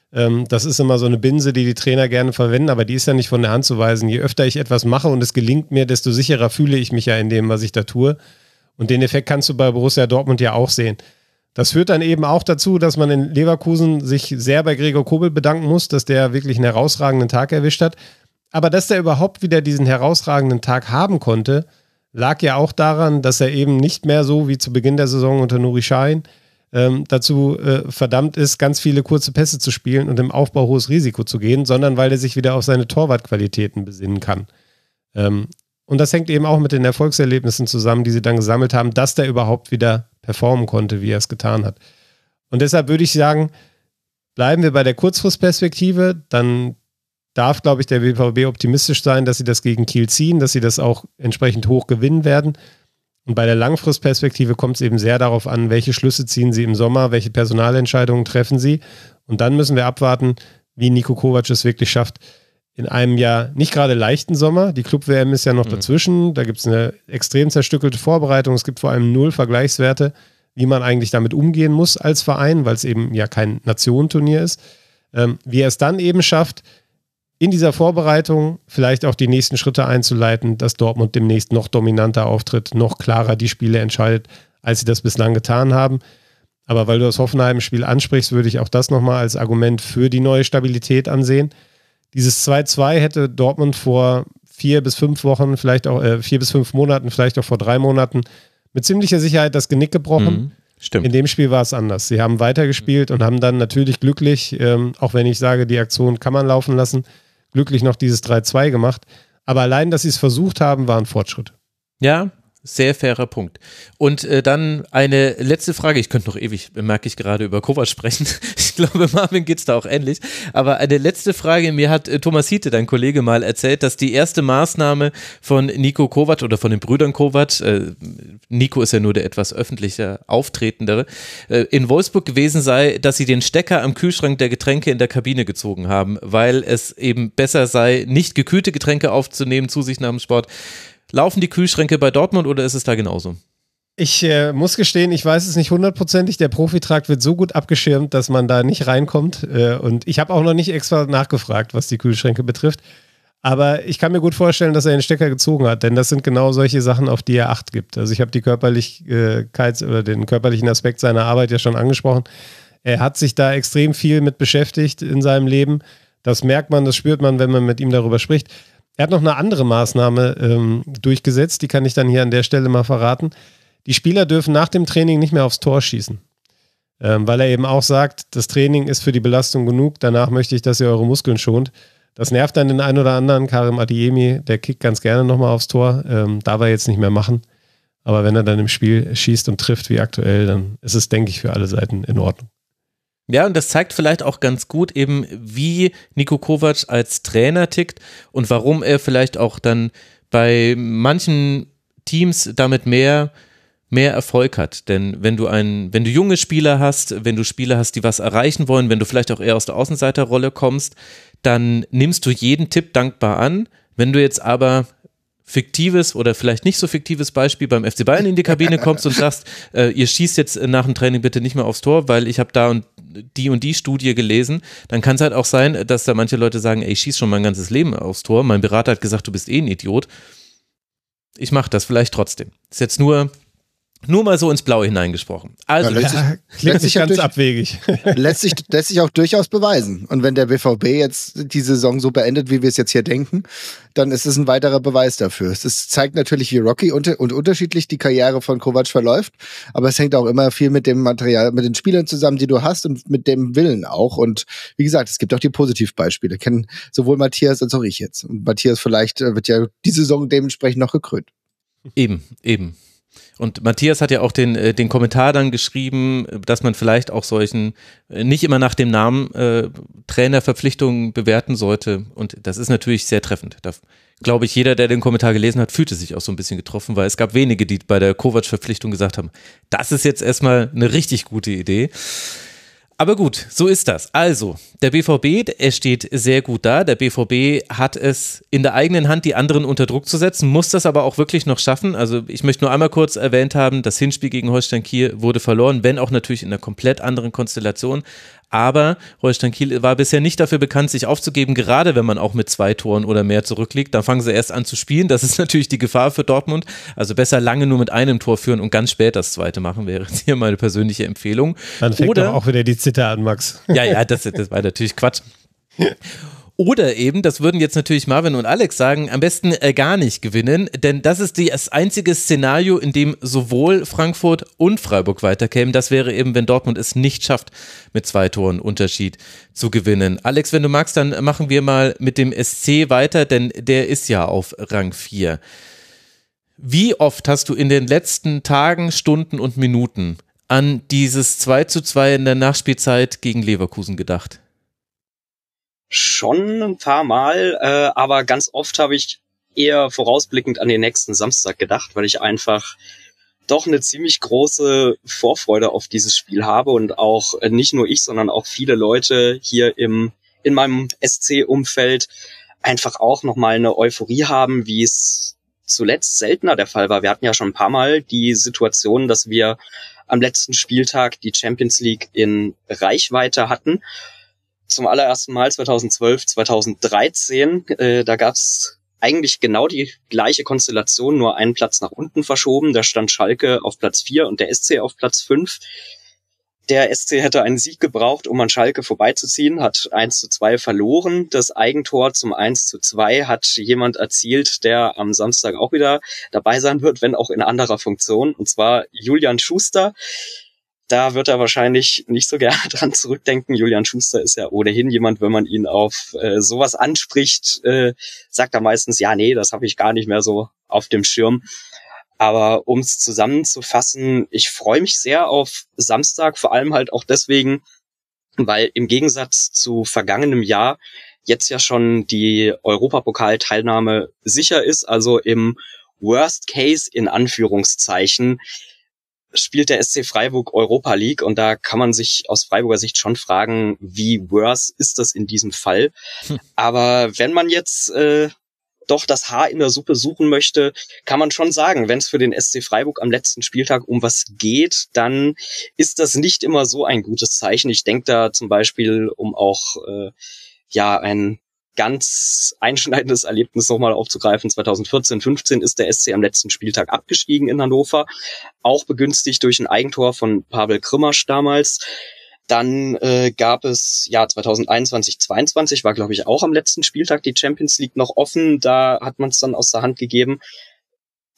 Das ist immer so eine Binse, die die Trainer gerne verwenden, aber die ist ja nicht von der Hand zu weisen. Je öfter ich etwas mache und es gelingt mir, desto sicherer fühle ich mich ja in dem, was ich da tue. Und den Effekt kannst du bei Borussia Dortmund ja auch sehen. Das führt dann eben auch dazu, dass man in Leverkusen sich sehr bei Gregor Kobel bedanken muss, dass der wirklich einen herausragenden Tag erwischt hat. Aber dass er überhaupt wieder diesen herausragenden Tag haben konnte, lag ja auch daran, dass er eben nicht mehr so wie zu Beginn der Saison unter Nuri Sahin ähm, dazu äh, verdammt ist, ganz viele kurze Pässe zu spielen und im Aufbau hohes Risiko zu gehen, sondern weil er sich wieder auf seine Torwartqualitäten besinnen kann. Ähm, und das hängt eben auch mit den Erfolgserlebnissen zusammen, die sie dann gesammelt haben, dass der überhaupt wieder performen konnte, wie er es getan hat. Und deshalb würde ich sagen, bleiben wir bei der Kurzfristperspektive, dann darf, glaube ich, der B V B optimistisch sein, dass sie das gegen Kiel ziehen, dass sie das auch entsprechend hoch gewinnen werden. Und bei der Langfristperspektive kommt es eben sehr darauf an, welche Schlüsse ziehen sie im Sommer, welche Personalentscheidungen treffen sie. Und dann müssen wir abwarten, wie Niko Kovac es wirklich schafft, in einem ja nicht gerade leichten Sommer. Die Club-W M ist ja noch mhm. dazwischen. Da gibt es eine extrem zerstückelte Vorbereitung. Es gibt vor allem null Vergleichswerte, wie man eigentlich damit umgehen muss als Verein, weil es eben ja kein Nationenturnier ist. Ähm, wie er es dann eben schafft, in dieser Vorbereitung vielleicht auch die nächsten Schritte einzuleiten, dass Dortmund demnächst noch dominanter auftritt, noch klarer die Spiele entscheidet, als sie das bislang getan haben. Aber weil du das Hoffenheim-Spiel ansprichst, würde ich auch das nochmal als Argument für die neue Stabilität ansehen. Dieses zwei zu zwei hätte Dortmund vor vier bis fünf Wochen, vielleicht auch äh, vier bis fünf Monaten, vielleicht auch vor drei Monaten mit ziemlicher Sicherheit das Genick gebrochen. Mhm, stimmt. In dem Spiel war es anders. Sie haben weitergespielt und haben dann natürlich glücklich, ähm, auch wenn ich sage, die Aktion kann man laufen lassen, glücklich noch dieses drei zwei gemacht. Aber allein, dass sie es versucht haben, war ein Fortschritt. Ja, sehr fairer Punkt. Und äh, dann eine letzte Frage. Ich könnte noch ewig, merke ich gerade, über Kovac sprechen. Ich glaube, Marvin geht es da auch ähnlich. Aber eine letzte Frage. Mir hat äh, Thomas Hiete, dein Kollege, mal erzählt, dass die erste Maßnahme von Niko Kovac oder von den Brüdern Kovac, äh, Nico ist ja nur der etwas öffentlicher Auftretendere, äh, in Wolfsburg gewesen sei, dass sie den Stecker am Kühlschrank der Getränke in der Kabine gezogen haben, weil es eben besser sei, nicht gekühlte Getränke aufzunehmen zu sich nach dem Sport. Laufen die Kühlschränke bei Dortmund oder ist es da genauso? Ich äh, muss gestehen, ich weiß es nicht hundertprozentig. Der Profitrakt wird so gut abgeschirmt, dass man da nicht reinkommt. Äh, und ich habe auch noch nicht extra nachgefragt, was die Kühlschränke betrifft. Aber ich kann mir gut vorstellen, dass er den Stecker gezogen hat, denn das sind genau solche Sachen, auf die er Acht gibt. Also ich habe die Körperlichkeit oder den körperlichen Aspekt seiner Arbeit ja schon angesprochen. Er hat sich da extrem viel mit beschäftigt in seinem Leben. Das merkt man, das spürt man, wenn man mit ihm darüber spricht. Er hat noch eine andere Maßnahme ähm, durchgesetzt, die kann ich dann hier an der Stelle mal verraten. Die Spieler dürfen nach dem Training nicht mehr aufs Tor schießen, ähm, weil er eben auch sagt, das Training ist für die Belastung genug, danach möchte ich, dass ihr eure Muskeln schont. Das nervt dann den einen oder anderen. Karim Adeyemi, der kickt ganz gerne nochmal aufs Tor, ähm, darf er jetzt nicht mehr machen. Aber wenn er dann im Spiel schießt und trifft wie aktuell, dann ist es, denke ich, für alle Seiten in Ordnung. Ja, und das zeigt vielleicht auch ganz gut eben, wie Niko Kovac als Trainer tickt und warum er vielleicht auch dann bei manchen Teams damit mehr, mehr Erfolg hat. Denn wenn du ein, wenn du junge Spieler hast, wenn du Spieler hast, die was erreichen wollen, wenn du vielleicht auch eher aus der Außenseiterrolle kommst, dann nimmst du jeden Tipp dankbar an. Wenn du jetzt aber fiktives oder vielleicht nicht so fiktives Beispiel beim F C Bayern in die Kabine kommst und sagst, äh, ihr schießt jetzt nach dem Training bitte nicht mehr aufs Tor, weil ich habe da und die und die Studie gelesen, dann kann es halt auch sein, dass da manche Leute sagen, ey, ich schieß schon mein ganzes Leben aufs Tor, mein Berater hat gesagt, du bist eh ein Idiot. Ich mache das vielleicht trotzdem. Ist jetzt nur Nur mal so ins Blaue hineingesprochen. Also, ja, lässt sich, ja, klingt lässt sich ganz durch, abwegig. lässt, sich, lässt sich auch durchaus beweisen. Und wenn der B V B jetzt die Saison so beendet, wie wir es jetzt hier denken, dann ist es ein weiterer Beweis dafür. Es ist, zeigt natürlich, wie rocky und, und unterschiedlich die Karriere von Kovac verläuft, aber es hängt auch immer viel mit dem Material, mit den Spielern zusammen, die du hast und mit dem Willen auch. Und wie gesagt, es gibt auch die Positivbeispiele. Kennen sowohl Matthias als auch ich jetzt. Und Matthias vielleicht wird ja die Saison dementsprechend noch gekrönt. Eben, eben. Und Matthias hat ja auch den, äh, den Kommentar dann geschrieben, dass man vielleicht auch solchen, äh, nicht immer nach dem Namen äh, Trainerverpflichtungen bewerten sollte. Und das ist natürlich sehr treffend. Da glaube ich, jeder, der den Kommentar gelesen hat, fühlte sich auch so ein bisschen getroffen, weil es gab wenige, die bei der Kovac-Verpflichtung gesagt haben, das ist jetzt erstmal eine richtig gute Idee. Aber gut, so ist das. Also, der B V B, er steht sehr gut da. Der B V B hat es in der eigenen Hand, die anderen unter Druck zu setzen, muss das aber auch wirklich noch schaffen. Also ich möchte nur einmal kurz erwähnt haben, das Hinspiel gegen Holstein Kiel wurde verloren, wenn auch natürlich in einer komplett anderen Konstellation. Aber Holstein Kiel war bisher nicht dafür bekannt, sich aufzugeben, gerade wenn man auch mit zwei Toren oder mehr zurückliegt. Dann fangen sie erst an zu spielen. Das ist natürlich die Gefahr für Dortmund. Also besser lange nur mit einem Tor führen und ganz spät das zweite machen, wäre jetzt hier meine persönliche Empfehlung. Dann fängt oder, doch auch wieder die Zither an, Max. Ja, ja, das, das war natürlich Quatsch. Oder eben, das würden jetzt natürlich Marvin und Alex sagen, am besten äh, gar nicht gewinnen, denn das ist die, das einzige Szenario, in dem sowohl Frankfurt und Freiburg weiterkämen. Das wäre eben, wenn Dortmund es nicht schafft, mit zwei Toren Unterschied zu gewinnen. Alex, wenn du magst, dann machen wir mal mit dem S C weiter, denn der ist ja auf Rang vier. Wie oft hast du in den letzten Tagen, Stunden und Minuten an dieses zwei zu zwei in der Nachspielzeit gegen Leverkusen gedacht? Schon ein paar Mal, äh, aber ganz oft habe ich eher vorausblickend an den nächsten Samstag gedacht, weil ich einfach doch eine ziemlich große Vorfreude auf dieses Spiel habe und auch äh, nicht nur ich, sondern auch viele Leute hier im in meinem S C-Umfeld einfach auch nochmal eine Euphorie haben, wie es zuletzt seltener der Fall war. Wir hatten ja schon ein paar Mal die Situation, dass wir am letzten Spieltag die Champions League in Reichweite hatten. Zum allerersten Mal zweitausendzwölf, zweitausenddreizehn, äh, da gab's eigentlich genau die gleiche Konstellation, nur einen Platz nach unten verschoben. Da stand Schalke auf Platz vier und der S C auf Platz fünf. Der S C hätte einen Sieg gebraucht, um an Schalke vorbeizuziehen, hat eins zu zwei verloren. Das Eigentor zum eins zu zwei hat jemand erzielt, der am Samstag auch wieder dabei sein wird, wenn auch in anderer Funktion, und zwar Julian Schuster. Da wird er wahrscheinlich nicht so gerne dran zurückdenken. Julian Schuster ist ja ohnehin jemand, wenn man ihn auf äh, sowas anspricht, äh, sagt er meistens, ja, nee, das habe ich gar nicht mehr so auf dem Schirm. Aber um es zusammenzufassen, ich freue mich sehr auf Samstag, vor allem halt auch deswegen, weil im Gegensatz zu vergangenem Jahr jetzt ja schon die Europapokal-Teilnahme sicher ist, also im Worst Case in Anführungszeichen spielt der S C Freiburg Europa League, und da kann man sich aus Freiburger Sicht schon fragen, wie worse ist das in diesem Fall. Hm. Aber wenn man jetzt äh, doch das Haar in der Suppe suchen möchte, kann man schon sagen, wenn es für den S C Freiburg am letzten Spieltag um was geht, dann ist das nicht immer so ein gutes Zeichen. Ich denke da zum Beispiel, um auch äh, ja ein ganz einschneidendes Erlebnis nochmal aufzugreifen, zweitausendvierzehn fünfzehn ist der S C am letzten Spieltag abgestiegen in Hannover, auch begünstigt durch ein Eigentor von Pavel Krimasch damals. Dann äh, gab es, ja, zweitausendeinundzwanzig zweiundzwanzig war, glaube ich, auch am letzten Spieltag die Champions League noch offen, da hat man es dann aus der Hand gegeben.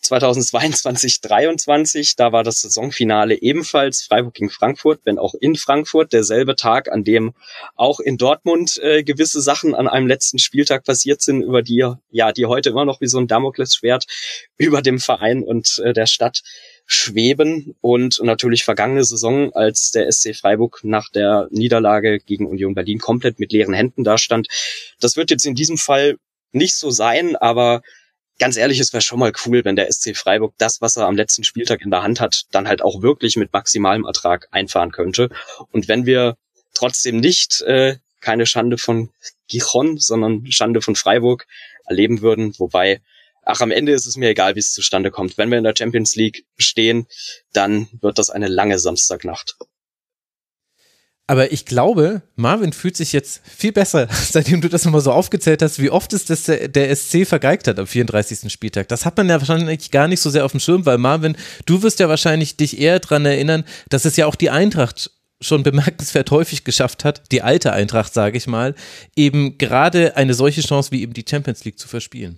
zweitausendzweiundzwanzig dreiundzwanzig, da war das Saisonfinale ebenfalls Freiburg gegen Frankfurt, wenn auch in Frankfurt, derselbe Tag, an dem auch in Dortmund äh, gewisse Sachen an einem letzten Spieltag passiert sind, über die, ja, die heute immer noch wie so ein Damoklesschwert über dem Verein und äh, der Stadt schweben. Und natürlich vergangene Saison, als der S C Freiburg nach der Niederlage gegen Union Berlin komplett mit leeren Händen dastand. Das wird jetzt in diesem Fall nicht so sein, aber ganz ehrlich, es wäre schon mal cool, wenn der S C Freiburg das, was er am letzten Spieltag in der Hand hat, dann halt auch wirklich mit maximalem Ertrag einfahren könnte. Und wenn wir trotzdem nicht äh, keine Schande von Gijon, sondern Schande von Freiburg erleben würden, wobei, ach, am Ende ist es mir egal, wie es zustande kommt. Wenn wir in der Champions League stehen, dann wird das eine lange Samstagnacht. Aber ich glaube, Marvin fühlt sich jetzt viel besser, seitdem du das nochmal so aufgezählt hast, wie oft es das der, der S C vergeigt hat am vierunddreißigsten Spieltag. Das hat man ja wahrscheinlich gar nicht so sehr auf dem Schirm, weil Marvin, du wirst ja wahrscheinlich dich eher daran erinnern, dass es ja auch die Eintracht schon bemerkenswert häufig geschafft hat, die alte Eintracht, sage ich mal, eben gerade eine solche Chance wie eben die Champions League zu verspielen.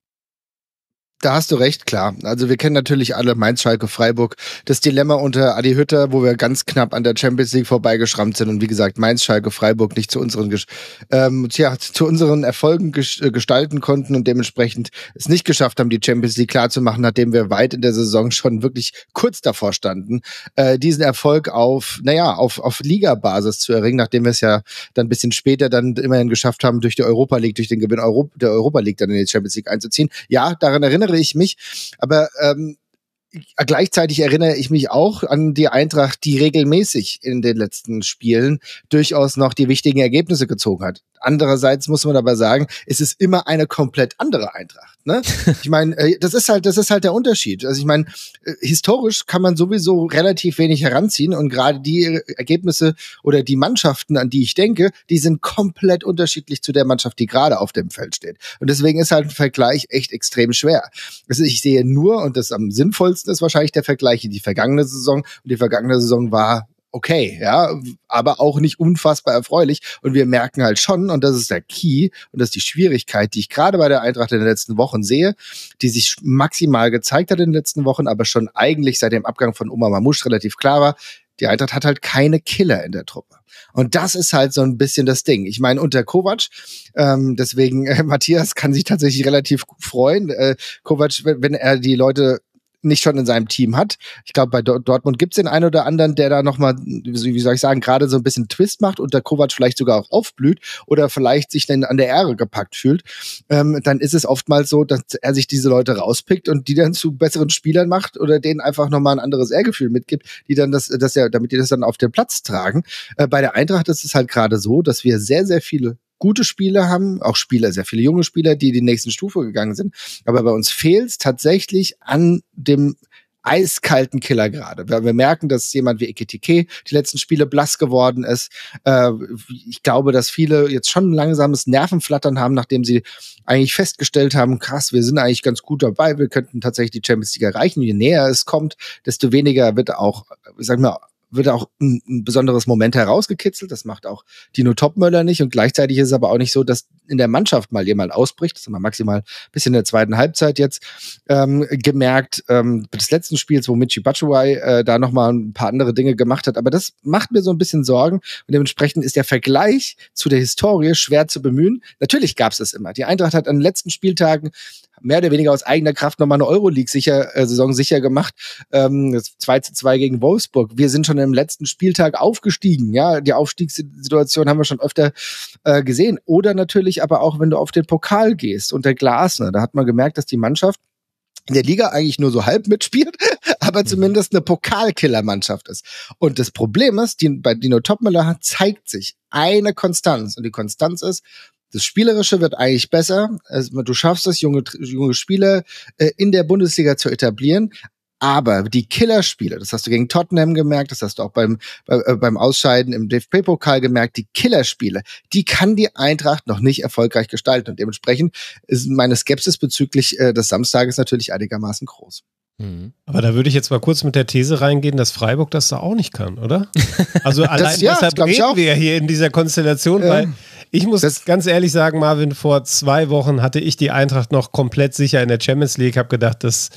Da hast du recht, klar. Also wir kennen natürlich alle Mainz, Schalke, Freiburg. Das Dilemma unter Adi Hütter, wo wir ganz knapp an der Champions League vorbeigeschrammt sind und wie gesagt Mainz, Schalke, Freiburg nicht zu unseren ähm, tja, zu unseren Erfolgen ges- gestalten konnten und dementsprechend es nicht geschafft haben, die Champions League klarzumachen, nachdem wir weit in der Saison schon wirklich kurz davor standen, äh, diesen Erfolg auf, naja, auf, auf Liga-Basis zu erringen, nachdem wir es ja dann ein bisschen später dann immerhin geschafft haben, durch die Europa League, durch den Gewinn Euro- der Europa League dann in die Champions League einzuziehen. Ja, daran erinnere ich mich, aber ähm, gleichzeitig erinnere ich mich auch an die Eintracht, die regelmäßig in den letzten Spielen durchaus noch die wichtigen Ergebnisse gezogen hat. Andererseits muss man aber sagen, es ist immer eine komplett andere Eintracht. Ne? Ich meine, das ist halt, das ist halt der Unterschied. Also ich meine, historisch kann man sowieso relativ wenig heranziehen und gerade die Ergebnisse oder die Mannschaften, an die ich denke, die sind komplett unterschiedlich zu der Mannschaft, die gerade auf dem Feld steht. Und deswegen ist halt ein Vergleich echt extrem schwer. Also ich sehe nur, und das am sinnvollsten ist wahrscheinlich der Vergleich in die vergangene Saison. Und die vergangene Saison war okay, ja, aber auch nicht unfassbar erfreulich. Und wir merken halt schon, und das ist der Key, und das ist die Schwierigkeit, die ich gerade bei der Eintracht in den letzten Wochen sehe, die sich maximal gezeigt hat in den letzten Wochen, aber schon eigentlich seit dem Abgang von Omar Mamouche relativ klar war, die Eintracht hat halt keine Killer in der Truppe. Und das ist halt so ein bisschen das Ding. Ich meine, unter Kovac, ähm, deswegen äh, Matthias kann sich tatsächlich relativ freuen. Äh, Kovac, wenn, wenn er die Leute nicht schon in seinem Team hat. Ich glaube, bei Dortmund gibt es den einen oder anderen, der da nochmal, wie soll ich sagen, gerade so ein bisschen Twist macht und der Kovac vielleicht sogar auch aufblüht oder vielleicht sich dann an der Ehre gepackt fühlt. Ähm, dann ist es oftmals so, dass er sich diese Leute rauspickt und die dann zu besseren Spielern macht oder denen einfach nochmal ein anderes Ehrgefühl mitgibt, die dann das, das ja, damit die das dann auf den Platz tragen. Äh, bei der Eintracht ist es halt gerade so, dass wir sehr, sehr viele gute Spieler haben, auch Spieler, sehr viele junge Spieler, die die nächsten Stufe gegangen sind. Aber bei uns fehlt es tatsächlich an dem eiskalten Killer gerade. Wir, wir merken, dass jemand wie Ekitike die letzten Spiele blass geworden ist. Äh, ich glaube, dass viele jetzt schon ein langsames Nervenflattern haben, nachdem sie eigentlich festgestellt haben, krass, wir sind eigentlich ganz gut dabei, wir könnten tatsächlich die Champions League erreichen. Je näher es kommt, desto weniger wird auch, ich sag mal, wird auch ein, ein besonderes Moment herausgekitzelt. Das macht auch Dino Topmöller nicht. Und gleichzeitig ist es aber auch nicht so, dass in der Mannschaft mal jemand ausbricht. Das haben wir maximal bis in der zweiten Halbzeit jetzt ähm, gemerkt. Ähm, des letzten Spiels, wo Michy Batshuayi äh, da nochmal ein paar andere Dinge gemacht hat. Aber das macht mir so ein bisschen Sorgen. Und dementsprechend ist der Vergleich zu der Historie schwer zu bemühen. Natürlich gab es das immer. Die Eintracht hat an den letzten Spieltagen mehr oder weniger aus eigener Kraft nochmal eine Euroleague-Saison sicher gemacht. Ähm, das zwei zu zwei gegen Wolfsburg. Wir sind schon im letzten Spieltag aufgestiegen. Ja, die Aufstiegssituation haben wir schon öfter äh, gesehen. Oder natürlich aber auch, wenn du auf den Pokal gehst und der Glasner. Da hat man gemerkt, dass die Mannschaft in der Liga eigentlich nur so halb mitspielt, aber zumindest eine Pokalkiller-Mannschaft ist. Und das Problem ist, die, bei Dino Topmöller zeigt sich eine Konstanz. Und die Konstanz ist, das Spielerische wird eigentlich besser. Also, du schaffst es, junge, junge Spieler äh, in der Bundesliga zu etablieren. Aber die Killerspiele, das hast du gegen Tottenham gemerkt, das hast du auch beim, bei, äh, beim Ausscheiden im D F B-Pokal gemerkt, die Killerspiele, die kann die Eintracht noch nicht erfolgreich gestalten. Und dementsprechend ist meine Skepsis bezüglich äh, des Samstages natürlich einigermaßen groß. Aber da würde ich jetzt mal kurz mit der These reingehen, dass Freiburg das da auch nicht kann, oder? Also allein das, ja, deshalb reden wir ja hier in dieser Konstellation, ja. Weil ich muss das ganz ehrlich sagen, Marvin, vor zwei Wochen hatte ich die Eintracht noch komplett sicher in der Champions League, habe gedacht, das,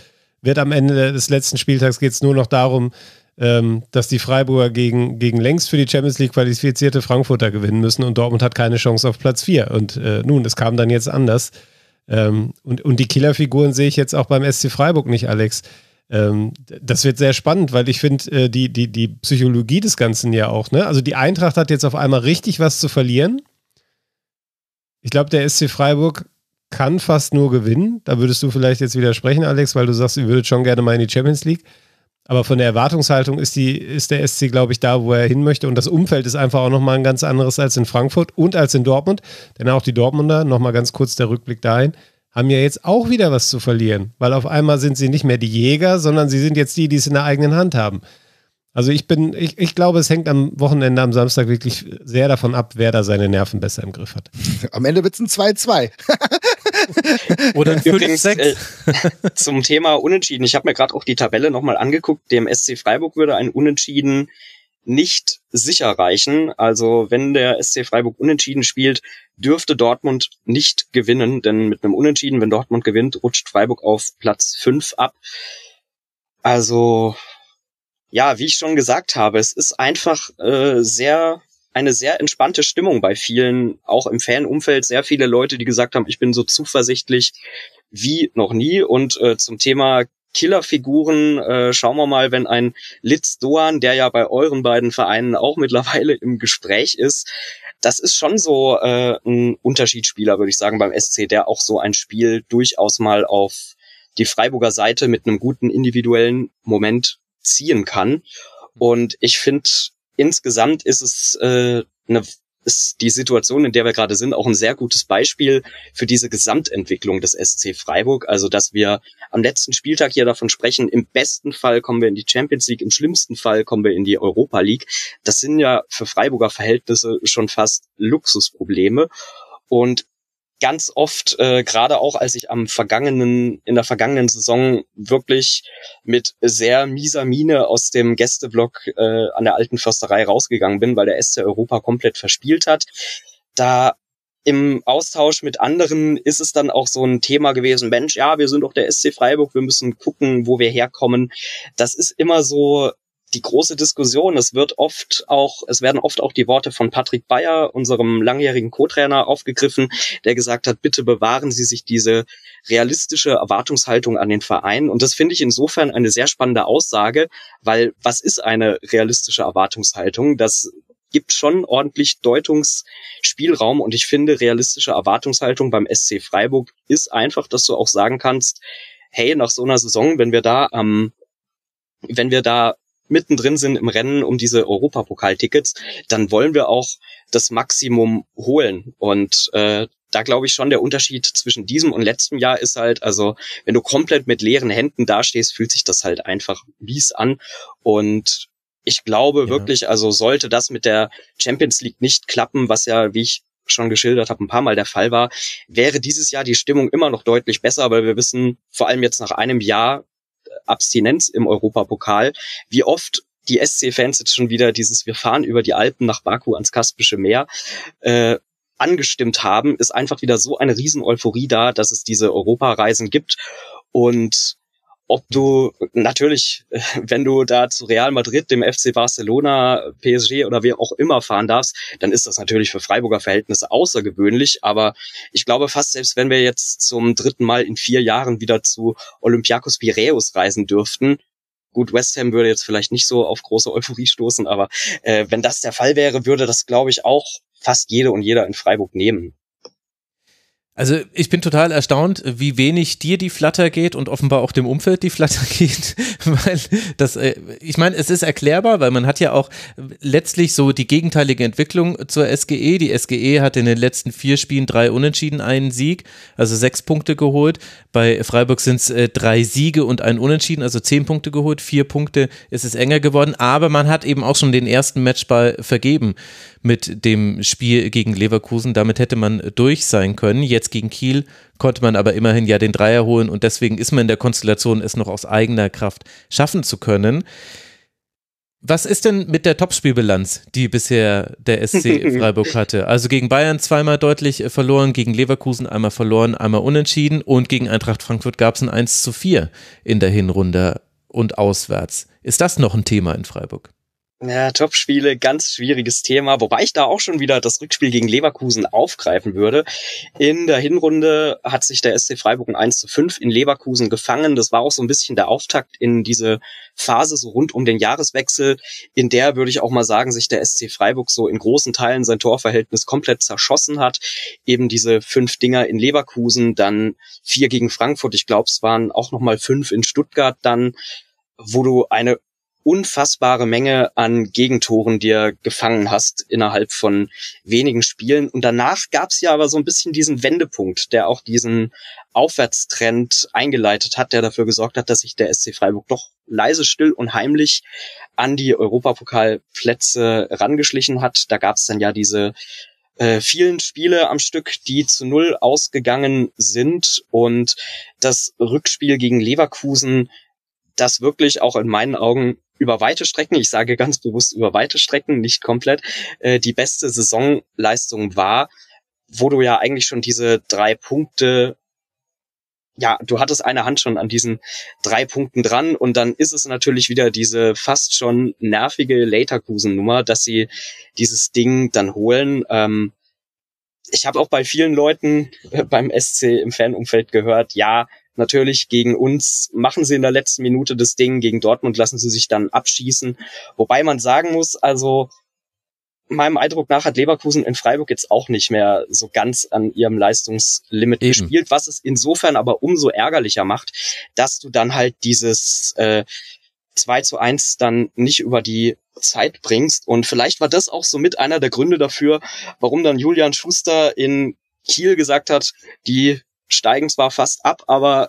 wird am Ende des letzten Spieltags geht es nur noch darum, ähm, dass die Freiburger gegen, gegen längst für die Champions League qualifizierte Frankfurter gewinnen müssen und Dortmund hat keine Chance auf Platz vier. Und äh, nun, es kam dann jetzt anders. Ähm, und, und die Killerfiguren sehe ich jetzt auch beim S C Freiburg nicht, Alex. Ähm, das wird sehr spannend, weil ich finde, äh, die, die, die Psychologie des Ganzen ja auch, ne? Also die Eintracht hat jetzt auf einmal richtig was zu verlieren. Ich glaube, der S C Freiburg kann fast nur gewinnen. Da würdest du vielleicht jetzt widersprechen, Alex, weil du sagst, ihr würdet schon gerne mal in die Champions League. Aber von der Erwartungshaltung ist, die, ist der S C, glaube ich, da, wo er hin möchte. Und das Umfeld ist einfach auch nochmal ein ganz anderes als in Frankfurt und als in Dortmund. Denn auch die Dortmunder, nochmal ganz kurz der Rückblick dahin, haben ja jetzt auch wieder was zu verlieren. Weil auf einmal sind sie nicht mehr die Jäger, sondern sie sind jetzt die, die es in der eigenen Hand haben. Also ich bin, ich, ich glaube, es hängt am Wochenende, am Samstag wirklich sehr davon ab, wer da seine Nerven besser im Griff hat. Am Ende wird es ein zwei zwei. Oder ein Übrigens, äh, zum Thema Unentschieden. Ich habe mir gerade auch die Tabelle nochmal angeguckt. Dem S C Freiburg würde ein Unentschieden nicht sicher reichen. Also wenn der S C Freiburg unentschieden spielt, dürfte Dortmund nicht gewinnen. Denn mit einem Unentschieden, wenn Dortmund gewinnt, rutscht Freiburg auf Platz fünf ab. Also ja, wie ich schon gesagt habe, es ist einfach äh, sehr eine sehr entspannte Stimmung bei vielen, auch im Fanumfeld, sehr viele Leute, die gesagt haben, ich bin so zuversichtlich wie noch nie. Und äh, zum Thema Killerfiguren, äh, schauen wir mal, wenn ein Litz Doan, der ja bei euren beiden Vereinen auch mittlerweile im Gespräch ist, das ist schon so äh, ein Unterschiedsspieler, würde ich sagen, beim S C, der auch so ein Spiel durchaus mal auf die Freiburger Seite mit einem guten individuellen Moment ziehen kann. Und ich finde, insgesamt ist es äh, eine, ist die Situation, in der wir gerade sind, auch ein sehr gutes Beispiel für diese Gesamtentwicklung des S C Freiburg. Also, dass wir am letzten Spieltag hier davon sprechen, im besten Fall kommen wir in die Champions League, im schlimmsten Fall kommen wir in die Europa League. Das sind ja für Freiburger Verhältnisse schon fast Luxusprobleme. Und ganz oft, äh, gerade auch als ich am vergangenen, in der vergangenen Saison wirklich mit sehr mieser Miene aus dem Gästeblock äh, an der Alten Försterei rausgegangen bin, weil der S C Europa komplett verspielt hat. Da im Austausch mit anderen ist es dann auch so ein Thema gewesen, Mensch, ja, wir sind doch der S C Freiburg, wir müssen gucken, wo wir herkommen. Das ist immer so die große Diskussion. Es wird oft auch, es werden oft auch die Worte von Patrick Bayer, unserem langjährigen Co-Trainer, aufgegriffen, der gesagt hat, bitte bewahren Sie sich diese realistische Erwartungshaltung an den Verein. Und das finde ich insofern eine sehr spannende Aussage, weil was ist eine realistische Erwartungshaltung? Das gibt schon ordentlich Deutungsspielraum und ich finde, realistische Erwartungshaltung beim S C Freiburg ist einfach, dass du auch sagen kannst, hey, nach so einer Saison, wenn wir da ähm, wenn wir da mittendrin sind im Rennen um diese Europapokaltickets, dann wollen wir auch das Maximum holen. Und äh, da glaube ich schon, der Unterschied zwischen diesem und letztem Jahr ist halt, also wenn du komplett mit leeren Händen dastehst, fühlt sich das halt einfach mies an. Und ich glaube ja. wirklich, also sollte das mit der Champions League nicht klappen, was ja, wie ich schon geschildert habe, ein paar Mal der Fall war, wäre dieses Jahr die Stimmung immer noch deutlich besser, weil wir wissen, vor allem jetzt nach einem Jahr Abstinenz im Europapokal, wie oft die S C-Fans jetzt schon wieder dieses Wir fahren über die Alpen nach Baku ans Kaspische Meer äh, angestimmt haben, ist einfach wieder so eine riesen Euphorie da, dass es diese Europareisen gibt. Und ob du natürlich, wenn du da zu Real Madrid, dem F C Barcelona, P S G oder wer auch immer fahren darfst, dann ist das natürlich für Freiburger Verhältnisse außergewöhnlich. Aber ich glaube fast, selbst wenn wir jetzt zum dritten Mal in vier Jahren wieder zu Olympiakos Piräus reisen dürften, gut, West Ham würde jetzt vielleicht nicht so auf große Euphorie stoßen, aber äh, wenn das der Fall wäre, würde das, glaube ich, auch fast jede und jeder in Freiburg nehmen. Also ich bin total erstaunt, wie wenig dir die Flatter geht und offenbar auch dem Umfeld die Flatter geht, weil das, ich meine, es ist erklärbar, weil man hat ja auch letztlich so die gegenteilige Entwicklung zur S G E. Die S G E hat in den letzten vier Spielen drei Unentschieden, einen Sieg, also sechs Punkte geholt. Bei Freiburg sind es äh, drei Siege und ein Unentschieden, also zehn Punkte geholt, vier Punkte ist es enger geworden, aber man hat eben auch schon den ersten Matchball vergeben mit dem Spiel gegen Leverkusen. Damit hätte man durch sein können. Jetzt gegen Kiel konnte man aber immerhin ja den Dreier holen und deswegen ist man in der Konstellation, es noch aus eigener Kraft schaffen zu können. Was ist denn mit der Topspielbilanz, die bisher der S C Freiburg hatte? Also gegen Bayern zweimal deutlich verloren, gegen Leverkusen einmal verloren, einmal unentschieden und gegen Eintracht Frankfurt gab es ein eins zu vier in der Hinrunde und auswärts. Ist das noch ein Thema in Freiburg? Ja, Topspiele, ganz schwieriges Thema, wobei ich da auch schon wieder das Rückspiel gegen Leverkusen aufgreifen würde. In der Hinrunde hat sich der S C Freiburg ein eins zu fünf in Leverkusen gefangen. Das war auch so ein bisschen der Auftakt in diese Phase so rund um den Jahreswechsel, in der, würde ich auch mal sagen, sich der S C Freiburg so in großen Teilen sein Torverhältnis komplett zerschossen hat. Eben diese fünf Dinger in Leverkusen, dann vier gegen Frankfurt, ich glaube, es waren auch nochmal fünf in Stuttgart dann, wo du eine unfassbare Menge an Gegentoren dir gefangen hast innerhalb von wenigen Spielen. Und danach gab es ja aber so ein bisschen diesen Wendepunkt, der auch diesen Aufwärtstrend eingeleitet hat, der dafür gesorgt hat, dass sich der S C Freiburg doch leise, still und heimlich an die Europapokalplätze rangeschlichen hat. Da gab es dann ja diese äh, vielen Spiele am Stück, die zu null ausgegangen sind. Und das Rückspiel gegen Leverkusen, das wirklich auch in meinen Augen über weite Strecken, ich sage ganz bewusst über weite Strecken, nicht komplett, äh, die beste Saisonleistung war, wo du ja eigentlich schon diese drei Punkte, ja, du hattest eine Hand schon an diesen drei Punkten dran und dann ist es natürlich wieder diese fast schon nervige Leverkusen-Nummer, dass sie dieses Ding dann holen. Ähm, ich habe auch bei vielen Leuten äh, beim S C im Fanumfeld gehört, ja, natürlich, gegen uns machen sie in der letzten Minute das Ding, gegen Dortmund lassen sie sich dann abschießen. Wobei man sagen muss, also meinem Eindruck nach hat Leverkusen in Freiburg jetzt auch nicht mehr so ganz an ihrem Leistungslimit Eben. gespielt, was es insofern aber umso ärgerlicher macht, dass du dann halt dieses äh, zwei zu eins dann nicht über die Zeit bringst. Und vielleicht war das auch so mit einer der Gründe dafür, warum dann Julian Schuster in Kiel gesagt hat, die steigen zwar fast ab, aber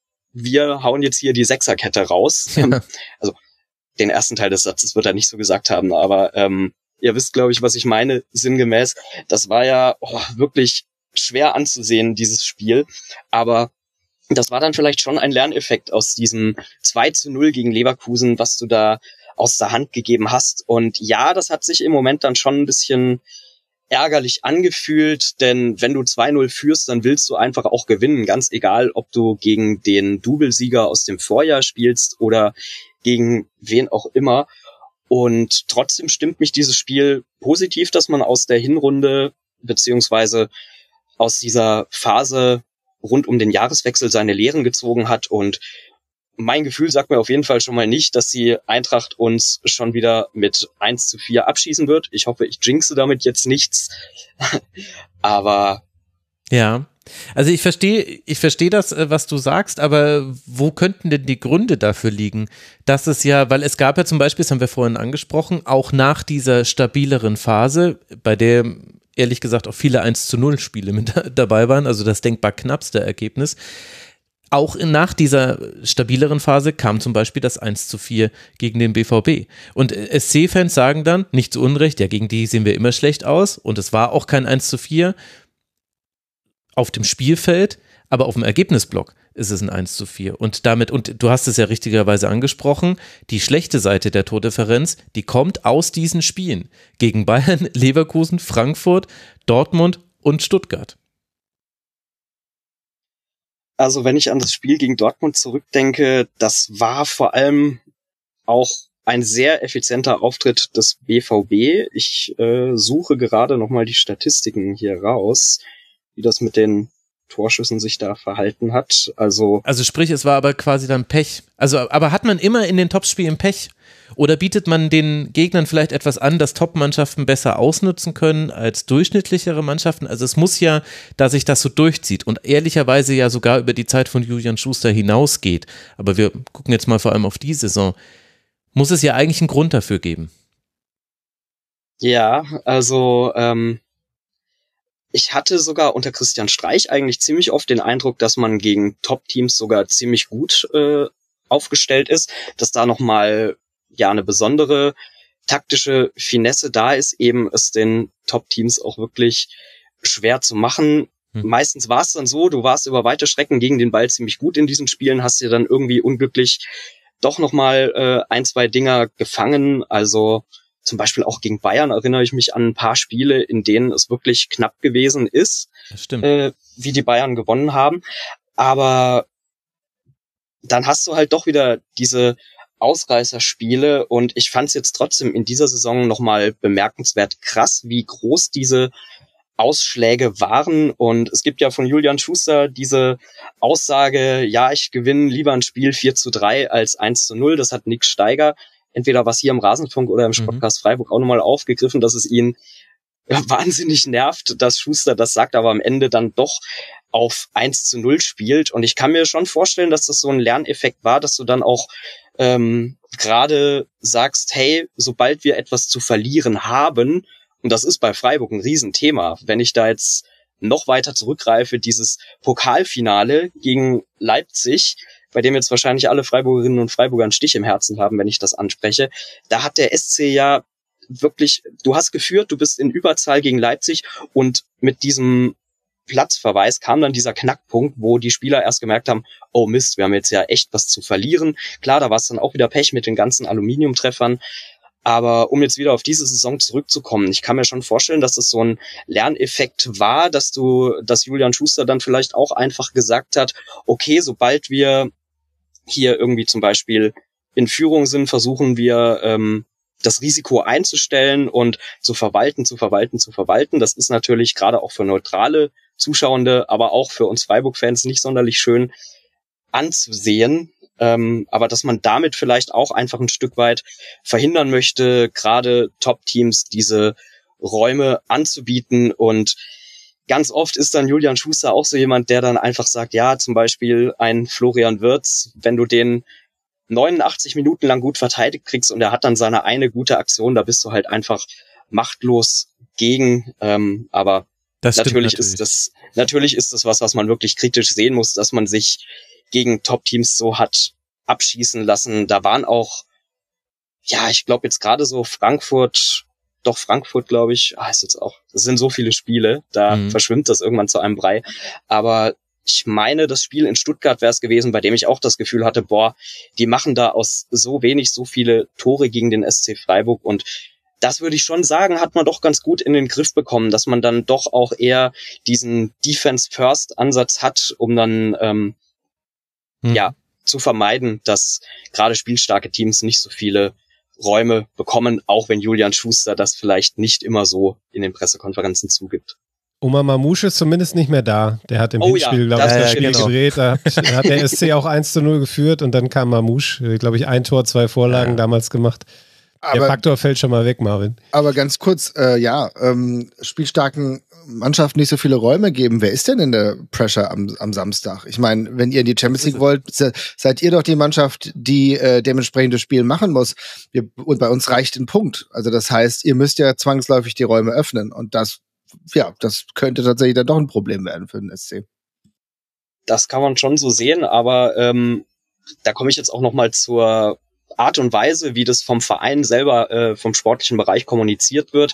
wir hauen jetzt hier die Sechserkette raus. Ja. Also den ersten Teil des Satzes wird er nicht so gesagt haben, aber ähm, ihr wisst, glaube ich, was ich meine, sinngemäß. Das war ja oh, wirklich schwer anzusehen, dieses Spiel. Aber das war dann vielleicht schon ein Lerneffekt aus diesem zwei zu null gegen Leverkusen, was du da aus der Hand gegeben hast. Und ja, das hat sich im Moment dann schon ein bisschen ärgerlich angefühlt, denn wenn du zwei null führst, dann willst du einfach auch gewinnen, ganz egal, ob du gegen den Doublesieger aus dem Vorjahr spielst oder gegen wen auch immer. Und trotzdem stimmt mich dieses Spiel positiv, dass man aus der Hinrunde beziehungsweise aus dieser Phase rund um den Jahreswechsel seine Lehren gezogen hat. Und mein Gefühl sagt mir auf jeden Fall schon mal nicht, dass die Eintracht uns schon wieder mit eins zu vier abschießen wird. Ich hoffe, ich jinxe damit jetzt nichts. Aber ja, also ich verstehe, ich verstehe das, was du sagst, aber wo könnten denn die Gründe dafür liegen? Dass es ja, weil es gab ja zum Beispiel, das haben wir vorhin angesprochen, auch nach dieser stabileren Phase, bei der ehrlich gesagt auch viele eins zu null Spiele mit dabei waren, also das denkbar knappste Ergebnis. Auch nach dieser stabileren Phase kam zum Beispiel das eins zu vier gegen den B V B. Und S C-Fans sagen dann, nicht zu Unrecht, ja, gegen die sehen wir immer schlecht aus. Und es war auch kein eins zu vier auf dem Spielfeld, aber auf dem Ergebnisblock ist es ein eins zu vier. Und damit, und du hast es ja richtigerweise angesprochen, die schlechte Seite der Tordifferenz, die kommt aus diesen Spielen. Gegen Bayern, Leverkusen, Frankfurt, Dortmund und Stuttgart. Also wenn ich an das Spiel gegen Dortmund zurückdenke, das war vor allem auch ein sehr effizienter Auftritt des B V B. Ich äh, suche gerade nochmal die Statistiken hier raus, wie das mit den Torschüssen sich da verhalten hat. Also, also sprich, es war aber quasi dann Pech. Also, aber hat man immer in den Topspielen Pech? Oder bietet man den Gegnern vielleicht etwas an, das Top-Mannschaften besser ausnutzen können als durchschnittlichere Mannschaften? Also es muss ja, dass sich das so durchzieht und ehrlicherweise ja sogar über die Zeit von Julian Schuster hinausgeht. Aber wir gucken jetzt mal vor allem auf die Saison. Muss es ja eigentlich einen Grund dafür geben? Ja, also ähm, ich hatte sogar unter Christian Streich eigentlich ziemlich oft den Eindruck, dass man gegen Top-Teams sogar ziemlich gut äh, aufgestellt ist, dass da nochmal ja eine besondere taktische Finesse da ist, eben es den Top-Teams auch wirklich schwer zu machen. Hm. Meistens war es dann so, du warst über weite Strecken gegen den Ball ziemlich gut in diesen Spielen, hast dir dann irgendwie unglücklich doch nochmal äh, ein, zwei Dinger gefangen. Also zum Beispiel auch gegen Bayern erinnere ich mich an ein paar Spiele, in denen es wirklich knapp gewesen ist, Das stimmt. äh, wie die Bayern gewonnen haben. Aber dann hast du halt doch wieder diese Ausreißerspiele und ich fand es jetzt trotzdem in dieser Saison nochmal bemerkenswert krass, wie groß diese Ausschläge waren. Und es gibt ja von Julian Schuster diese Aussage, ja, ich gewinne lieber ein Spiel vier zu drei als eins zu null. Das hat Nick Steiger entweder was hier im Rasenfunk oder im Sportcast Freiburg auch nochmal aufgegriffen, dass es ihn wahnsinnig nervt, dass Schuster das sagt, aber am Ende dann doch auf eins zu null spielt. Und ich kann mir schon vorstellen, dass das so ein Lerneffekt war, dass du dann auch ähm, gerade sagst, hey, sobald wir etwas zu verlieren haben, und das ist bei Freiburg ein Riesenthema, wenn ich da jetzt noch weiter zurückgreife, dieses Pokalfinale gegen Leipzig, bei dem jetzt wahrscheinlich alle Freiburgerinnen und Freiburger einen Stich im Herzen haben, wenn ich das anspreche, da hat der S C ja wirklich, du hast geführt, du bist in Überzahl gegen Leipzig und mit diesem Platzverweis kam dann dieser Knackpunkt, wo die Spieler erst gemerkt haben, oh Mist, wir haben jetzt ja echt was zu verlieren. Klar, da war es dann auch wieder Pech mit den ganzen Aluminiumtreffern. Aber um jetzt wieder auf diese Saison zurückzukommen, ich kann mir schon vorstellen, dass das so ein Lerneffekt war, dass du, dass Julian Schuster dann vielleicht auch einfach gesagt hat, okay, sobald wir hier irgendwie zum Beispiel in Führung sind, versuchen wir ähm, das Risiko einzustellen und zu verwalten, zu verwalten, zu verwalten. Das ist natürlich gerade auch für neutrale Zuschauende, aber auch für uns Freiburg-Fans nicht sonderlich schön anzusehen. Ähm, aber dass man damit vielleicht auch einfach ein Stück weit verhindern möchte, gerade Top-Teams diese Räume anzubieten. Und ganz oft ist dann Julian Schuster auch so jemand, der dann einfach sagt, ja, zum Beispiel ein Florian Wirtz, wenn du den neunundachtzig Minuten lang gut verteidigt kriegst und er hat dann seine eine gute Aktion, da bist du halt einfach machtlos gegen. Ähm, aber Das stimmt natürlich, natürlich ist das, natürlich ist das was, was man wirklich kritisch sehen muss, dass man sich gegen Top-Teams so hat abschießen lassen. Da waren auch, ja, ich glaube jetzt gerade so Frankfurt, doch Frankfurt, glaube ich, ah, ist jetzt auch, das sind so viele Spiele, da Mhm. verschwimmt das irgendwann zu einem Brei. Aber ich meine, das Spiel in Stuttgart wäre es gewesen, bei dem ich auch das Gefühl hatte, boah, die machen da aus so wenig so viele Tore gegen den S C Freiburg und das würde ich schon sagen, hat man doch ganz gut in den Griff bekommen, dass man dann doch auch eher diesen Defense-First-Ansatz hat, um dann ähm, Mhm. ja zu vermeiden, dass gerade spielstarke Teams nicht so viele Räume bekommen, auch wenn Julian Schuster das vielleicht nicht immer so in den Pressekonferenzen zugibt. Oma Mamouche ist zumindest nicht mehr da. Der hat im Oh ja, Hinspiel, glaube ich, das das ist Spiel genau. gedreht. Da hat, hat der S C auch eins zu null geführt und dann kam Mamouche, glaube ich, ein Tor, zwei Vorlagen Ja. damals gemacht. Der Aber, Faktor fällt schon mal weg, Marvin. aber ganz kurz, äh, ja, ähm, spielstarken Mannschaften nicht so viele Räume geben. Wer ist denn in der Pressure am, am Samstag? Ich meine, wenn ihr in die Champions League wollt, se- seid ihr doch die Mannschaft, die äh, dementsprechend das Spiel machen muss. Wir, und bei uns reicht ein Punkt. Also das heißt, ihr müsst ja zwangsläufig die Räume öffnen. Und das, ja, das könnte tatsächlich dann doch ein Problem werden für den S C. Das kann man schon so sehen, aber ähm, da komme ich jetzt auch noch mal zur Art und Weise, wie das vom Verein selber, äh, vom sportlichen Bereich kommuniziert wird.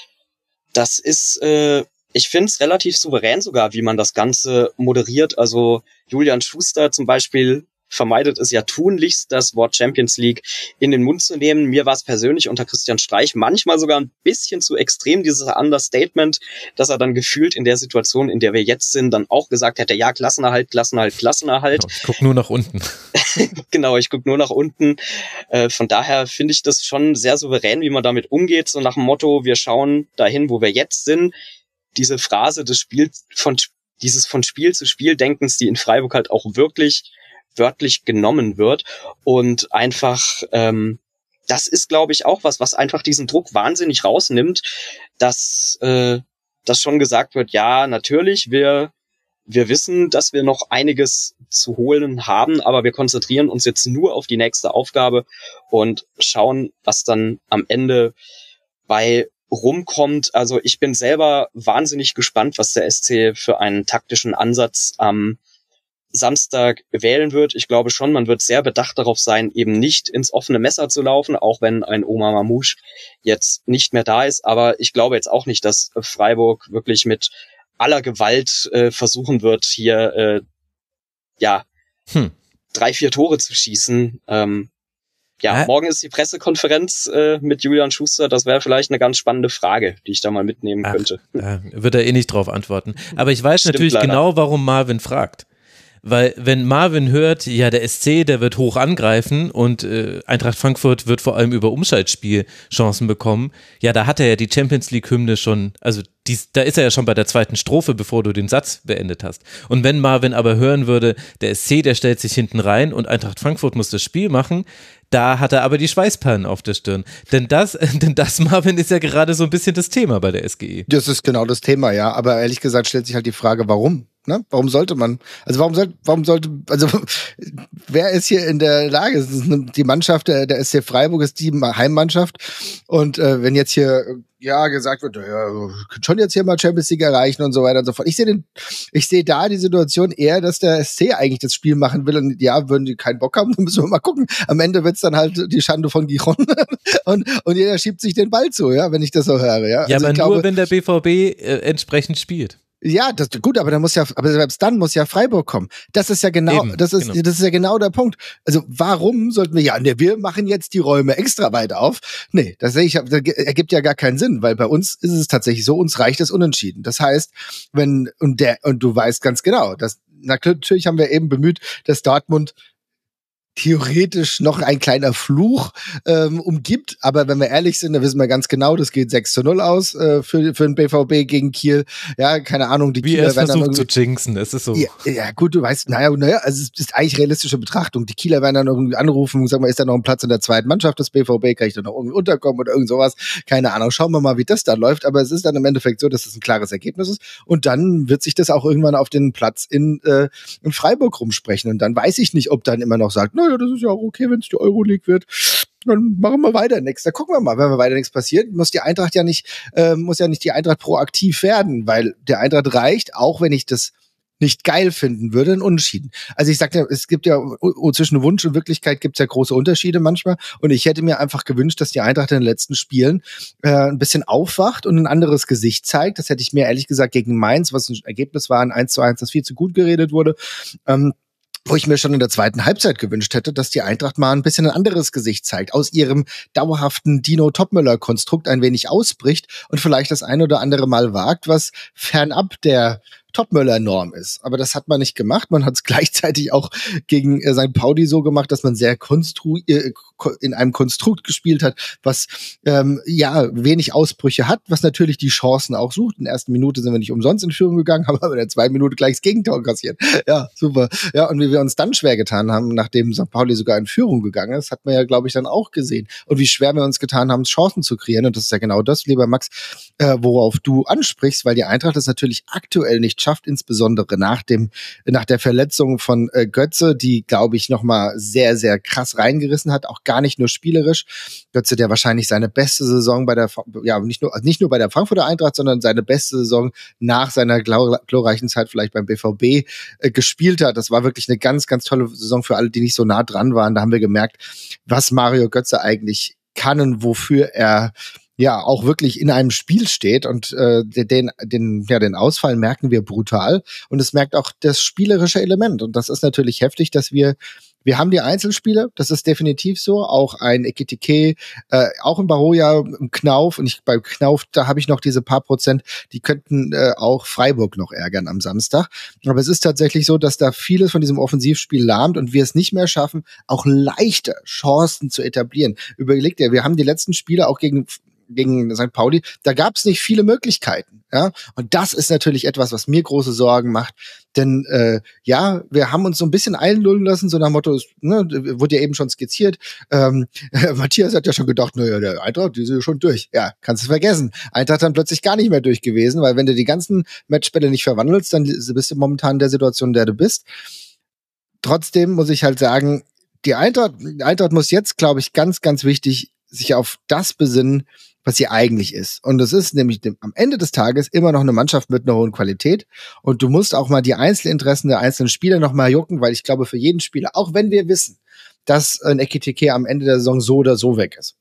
Das ist, äh, ich finde es relativ souverän sogar, wie man das Ganze moderiert. Also Julian Schuster zum Beispiel vermeidet es ja tunlichst, das Wort Champions League in den Mund zu nehmen. Mir war es persönlich unter Christian Streich manchmal sogar ein bisschen zu extrem, dieses Understatement, dass er dann gefühlt in der Situation, in der wir jetzt sind, dann auch gesagt hätte, ja, Klassenerhalt, Klassenerhalt, Klassenerhalt. Ich guck nur nach unten. Genau, ich gucke nur nach unten. Äh, von daher finde ich das schon sehr souverän, wie man damit umgeht, so nach dem Motto, wir schauen dahin, wo wir jetzt sind. Diese Phrase des Spiels, von dieses von Spiel zu Spiel Denkens, die in Freiburg halt auch wirklich wörtlich genommen wird und einfach, ähm, das ist, glaube ich, auch was, was einfach diesen Druck wahnsinnig rausnimmt, dass, äh, dass schon gesagt wird, ja, natürlich, wir wir wissen, dass wir noch einiges zu holen haben, aber wir konzentrieren uns jetzt nur auf die nächste Aufgabe und schauen, was dann am Ende bei rumkommt. Also ich bin selber wahnsinnig gespannt, was der S C für einen taktischen Ansatz am Samstag wählen wird. Ich glaube schon, man wird sehr bedacht darauf sein, eben nicht ins offene Messer zu laufen, auch wenn ein Oma Mamouche jetzt nicht mehr da ist. Aber ich glaube jetzt auch nicht, dass Freiburg wirklich mit aller Gewalt äh, versuchen wird, hier äh, ja Hm. drei, vier Tore zu schießen. Ähm, ja, ja, morgen ist die Pressekonferenz äh, mit Julian Schuster. Das wäre vielleicht eine ganz spannende Frage, die ich da mal mitnehmen Ach, könnte. Da wird er eh nicht drauf antworten. Aber ich weiß Stimmt natürlich leider. genau, warum Marvin fragt. Weil wenn Marvin hört, ja, der S C, der wird hoch angreifen und äh, Eintracht Frankfurt wird vor allem über Umschaltspielchancen bekommen, ja, da hat er ja die Champions League-Hymne schon, also dies, da ist er ja schon bei der zweiten Strophe, bevor du den Satz beendet hast. Und wenn Marvin aber hören würde, der S C, der stellt sich hinten rein und Eintracht Frankfurt muss das Spiel machen, da hat er aber die Schweißperlen auf der Stirn. Denn das, denn das, Marvin, ist ja gerade so ein bisschen das Thema bei der S G E. Das ist genau das Thema, ja. Aber ehrlich gesagt stellt sich halt die Frage, warum? Ne? Warum sollte man? Also warum sollte, warum sollte, also wer ist hier in der Lage? Es ist eine, die Mannschaft der, der S C Freiburg ist die Heimmannschaft. Und äh, wenn jetzt hier ja gesagt wird, ja, könnt schon jetzt hier mal Champions League erreichen und so weiter und so fort. Ich sehe den, ich sehe da die Situation eher, dass der S C eigentlich das Spiel machen will und ja, würden die keinen Bock haben, dann müssen wir mal gucken. Am Ende wird's dann halt die Schande von Gijon und und jeder schiebt sich den Ball zu, ja, wenn ich das so höre, ja. Ja, also aber ich glaube, nur wenn der B V B äh, entsprechend spielt. Ja, das gut, aber dann muss ja, aber selbst dann muss ja Freiburg kommen. Das ist ja genau, Eben, das ist, genau. das ist ja genau der Punkt. Also warum sollten wir ja, ne, wir machen jetzt die Räume extra weit auf? Nee, das sehe ich, das ergibt ja gar keinen Sinn, weil bei uns ist es tatsächlich so, uns reicht es unentschieden. Das heißt, wenn und der und du weißt ganz genau, dass natürlich haben wir eben bemüht, dass Dortmund theoretisch noch ein kleiner Fluch ähm, umgibt, aber wenn wir ehrlich sind, dann wissen wir ganz genau, das geht sechs zu null aus äh, für für den B V B gegen Kiel. Ja, keine Ahnung, die Wie Kieler er es werden dann versucht zu irgendwie jinxen, es ist so. ja, ja, gut, du weißt, naja, naja, also es ist eigentlich realistische Betrachtung. Die Kieler werden dann irgendwie anrufen und sagen, ist da noch ein Platz in der zweiten Mannschaft des B V B, kann ich da noch irgendwie unterkommen oder irgend sowas. Keine Ahnung, schauen wir mal, wie das da läuft, aber es ist dann im Endeffekt so, dass es ein klares Ergebnis ist und dann wird sich das auch irgendwann auf den Platz in, äh, in Freiburg rumsprechen und dann weiß ich nicht, ob dann immer noch sagt, naja, das ist ja auch okay, wenn es die Euroleague wird. Dann machen wir weiter nichts. Da gucken wir mal, wenn wir weiter nichts passiert, muss die Eintracht ja nicht, äh, muss ja nicht die Eintracht proaktiv werden, weil der Eintracht reicht, auch wenn ich das nicht geil finden würde, ein Unentschieden. Also ich sagte ja, es gibt ja oh, zwischen Wunsch und Wirklichkeit gibt es ja große Unterschiede manchmal und ich hätte mir einfach gewünscht, dass die Eintracht in den letzten Spielen äh, ein bisschen aufwacht und ein anderes Gesicht zeigt. Das hätte ich mir ehrlich gesagt gegen Mainz, was ein Ergebnis war, ein eins zu eins, das viel zu gut geredet wurde, ähm, wo ich mir schon in der zweiten Halbzeit gewünscht hätte, dass die Eintracht mal ein bisschen ein anderes Gesicht zeigt, aus ihrem dauerhaften Dino-Topmöller-Konstrukt ein wenig ausbricht und vielleicht das ein oder andere Mal wagt, was fernab der Topmöller-Norm ist. Aber das hat man nicht gemacht. Man hat es gleichzeitig auch gegen äh, Sankt Pauli so gemacht, dass man sehr konstru äh, in einem Konstrukt gespielt hat, was ähm, ja wenig Ausbrüche hat, was natürlich die Chancen auch sucht. In der ersten Minute sind wir nicht umsonst in Führung gegangen, haben aber in der zweiten Minute gleich das Gegentor kassiert. Ja, super. Ja, und wie wir uns dann schwer getan haben, nachdem Sankt Pauli sogar in Führung gegangen ist, hat man ja, glaube ich, dann auch gesehen. Und wie schwer wir uns getan haben, Chancen zu kreieren. Und das ist ja genau das, lieber Max, äh, worauf du ansprichst, weil die Eintracht es natürlich aktuell nicht schafft, insbesondere nach dem nach der Verletzung von äh, Götze, die, glaube ich, nochmal sehr, sehr krass reingerissen hat, auch gar nicht nur spielerisch. Götze, der wahrscheinlich seine beste Saison bei der, ja, nicht nur also nicht nur bei der Frankfurter Eintracht, sondern seine beste Saison nach seiner glorreichen Zeit vielleicht beim B V B äh, gespielt hat. Das war wirklich eine ganz, ganz tolle Saison für alle, die nicht so nah dran waren. Da haben wir gemerkt, was Mario Götze eigentlich kann und wofür er ja auch wirklich in einem Spiel steht und äh, den den ja den Ausfall merken wir brutal und es merkt auch das spielerische Element und das ist natürlich heftig, dass wir wir haben die Einzelspieler, das ist definitiv so, auch ein Ekitike, äh, auch ein Baroja, ein Knauf und ich bei Knauf, da habe ich noch diese paar Prozent, die könnten äh, auch Freiburg noch ärgern am Samstag, aber es ist tatsächlich so, dass da vieles von diesem Offensivspiel lahmt und wir es nicht mehr schaffen, auch leichte Chancen zu etablieren. Überlegt ihr, wir haben die letzten Spiele auch gegen gegen Sankt Pauli, da gab es nicht viele Möglichkeiten, ja, und das ist natürlich etwas, was mir große Sorgen macht, denn äh, ja, wir haben uns so ein bisschen einlullen lassen, so nach dem Motto, ne, wurde ja eben schon skizziert, ähm, Matthias hat ja schon gedacht, naja, der Eintracht, die sind ja schon durch, ja, kannst du vergessen, Eintracht dann plötzlich gar nicht mehr durch gewesen, weil wenn du die ganzen Matchbälle nicht verwandelst, dann bist du momentan in der Situation, in der du bist. Trotzdem muss ich halt sagen, die Eintracht, die Eintracht muss jetzt, glaube ich, ganz, ganz wichtig sich auf das besinnen, was sie eigentlich ist. Und das ist nämlich dem, am Ende des Tages immer noch eine Mannschaft mit einer hohen Qualität. Und du musst auch mal die Einzelinteressen der einzelnen Spieler noch mal jucken, weil ich glaube, für jeden Spieler, auch wenn wir wissen, dass ein Ekitike am Ende der Saison so oder so weg ist,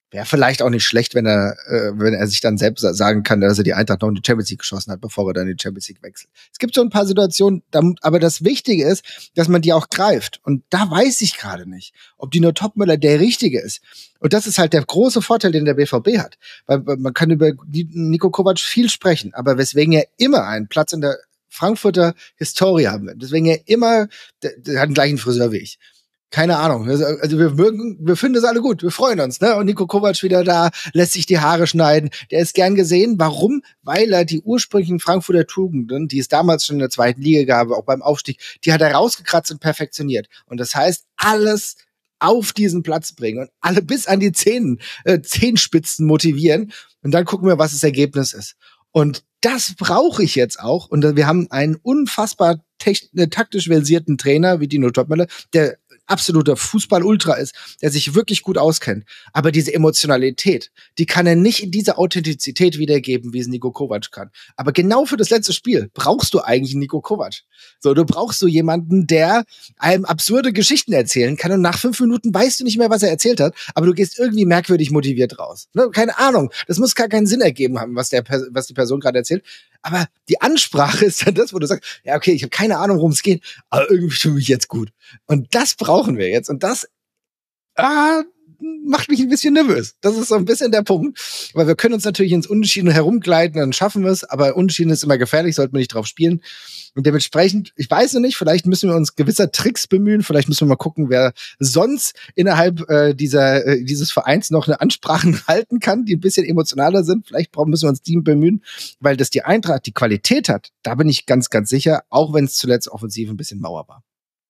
Wäre vielleicht auch nicht schlecht, wenn er, äh, wenn er sich dann selbst sagen kann, dass er die Eintracht noch in die Champions League geschossen hat, bevor er dann in die Champions League wechselt. Es gibt so ein paar Situationen, da, aber das Wichtige ist, dass man die auch greift. Und da weiß ich gerade nicht, ob Dino Topmöller der Richtige ist. Und das ist halt der große Vorteil, den der B V B hat. Weil man kann über Niko Kovac viel sprechen, aber weswegen er immer einen Platz in der Frankfurter Historie haben wird. Deswegen er immer, der, der hat den gleichen Friseur wie ich. Keine Ahnung. Also wir mögen, wir finden das alle gut. Wir freuen uns, ne? Und Niko Kovac wieder da, lässt sich die Haare schneiden. Der ist gern gesehen. Warum? Weil er die ursprünglichen Frankfurter Tugenden, die es damals schon in der zweiten Liga gab, auch beim Aufstieg, die hat er rausgekratzt und perfektioniert. Und das heißt, alles auf diesen Platz bringen und alle bis an die Zehen, äh, Zehenspitzen motivieren. Und dann gucken wir, was das Ergebnis ist. Und das brauche ich jetzt auch. Und wir haben einen unfassbar techn- taktisch versierten Trainer wie Dino Topmöller, der absoluter Fußball-Ultra ist, der sich wirklich gut auskennt. Aber diese Emotionalität, die kann er nicht in dieser Authentizität wiedergeben, wie es Niko Kovac kann. Aber genau für das letzte Spiel brauchst du eigentlich einen Niko Kovac. So, du brauchst so jemanden, der einem absurde Geschichten erzählen kann und nach fünf Minuten weißt du nicht mehr, was er erzählt hat, aber du gehst irgendwie merkwürdig motiviert raus. Ne? Keine Ahnung. Das muss gar keinen Sinn ergeben haben, was der, was die Person gerade erzählt. Aber die Ansprache ist dann das, wo du sagst, ja, okay, ich habe keine Ahnung, worum es geht, aber irgendwie fühle ich mich jetzt gut. Und das brauchen wir jetzt. Und das ah, macht mich ein bisschen nervös. Das ist so ein bisschen der Punkt. Weil wir können uns natürlich ins Unentschieden herumgleiten, dann schaffen wir es. Aber Unentschieden ist immer gefährlich, sollte man nicht drauf spielen. Und dementsprechend, ich weiß noch nicht, vielleicht müssen wir uns gewisser Tricks bemühen. Vielleicht müssen wir mal gucken, wer sonst innerhalb äh, dieser äh, dieses Vereins noch eine Ansprachen halten kann, die ein bisschen emotionaler sind. Vielleicht brauchen, müssen wir uns die bemühen, weil das die Eintracht die Qualität hat. Da bin ich ganz, ganz sicher, auch wenn es zuletzt offensiv ein bisschen Mauer war.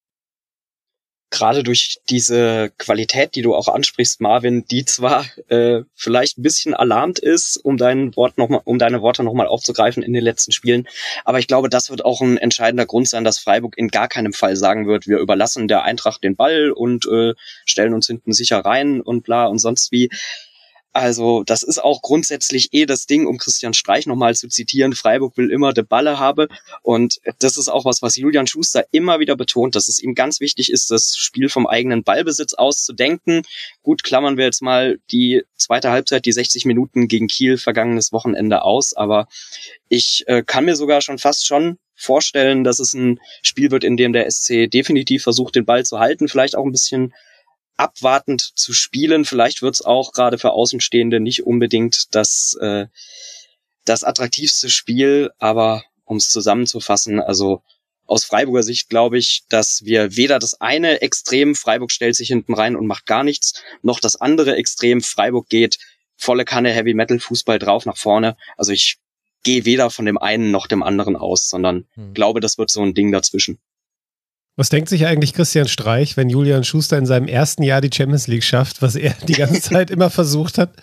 Gerade durch diese Qualität, die du auch ansprichst, Marvin, die zwar äh, vielleicht ein bisschen alarmt ist, um dein Wort noch mal, um deine Worte nochmal aufzugreifen in den letzten Spielen, aber ich glaube, das wird auch ein entscheidender Grund sein, dass Freiburg in gar keinem Fall sagen wird, wir überlassen der Eintracht den Ball und äh, stellen uns hinten sicher rein und bla und sonst wie. Also das ist auch grundsätzlich eh das Ding, um Christian Streich nochmal zu zitieren, Freiburg will immer de Balle haben und das ist auch was, was Julian Schuster immer wieder betont, dass es ihm ganz wichtig ist, das Spiel vom eigenen Ballbesitz auszudenken. Gut, klammern wir jetzt mal die zweite Halbzeit, die sechzig Minuten gegen Kiel vergangenes Wochenende aus, aber ich äh, kann mir sogar schon fast schon vorstellen, dass es ein Spiel wird, in dem der S C definitiv versucht, den Ball zu halten, vielleicht auch ein bisschen abwartend zu spielen. Vielleicht wird's auch gerade für Außenstehende nicht unbedingt das äh, das attraktivste Spiel, aber um es zusammenzufassen, also aus Freiburger Sicht glaube ich, dass wir weder das eine Extrem, Freiburg stellt sich hinten rein und macht gar nichts, noch das andere Extrem, Freiburg geht volle Kanne Heavy Metal Fußball drauf nach vorne. Also ich gehe weder von dem einen noch dem anderen aus, sondern hm. glaube, das wird so ein Ding dazwischen. Was denkt sich eigentlich Christian Streich, wenn Julian Schuster in seinem ersten Jahr die Champions League schafft, was er die ganze Zeit immer versucht hat?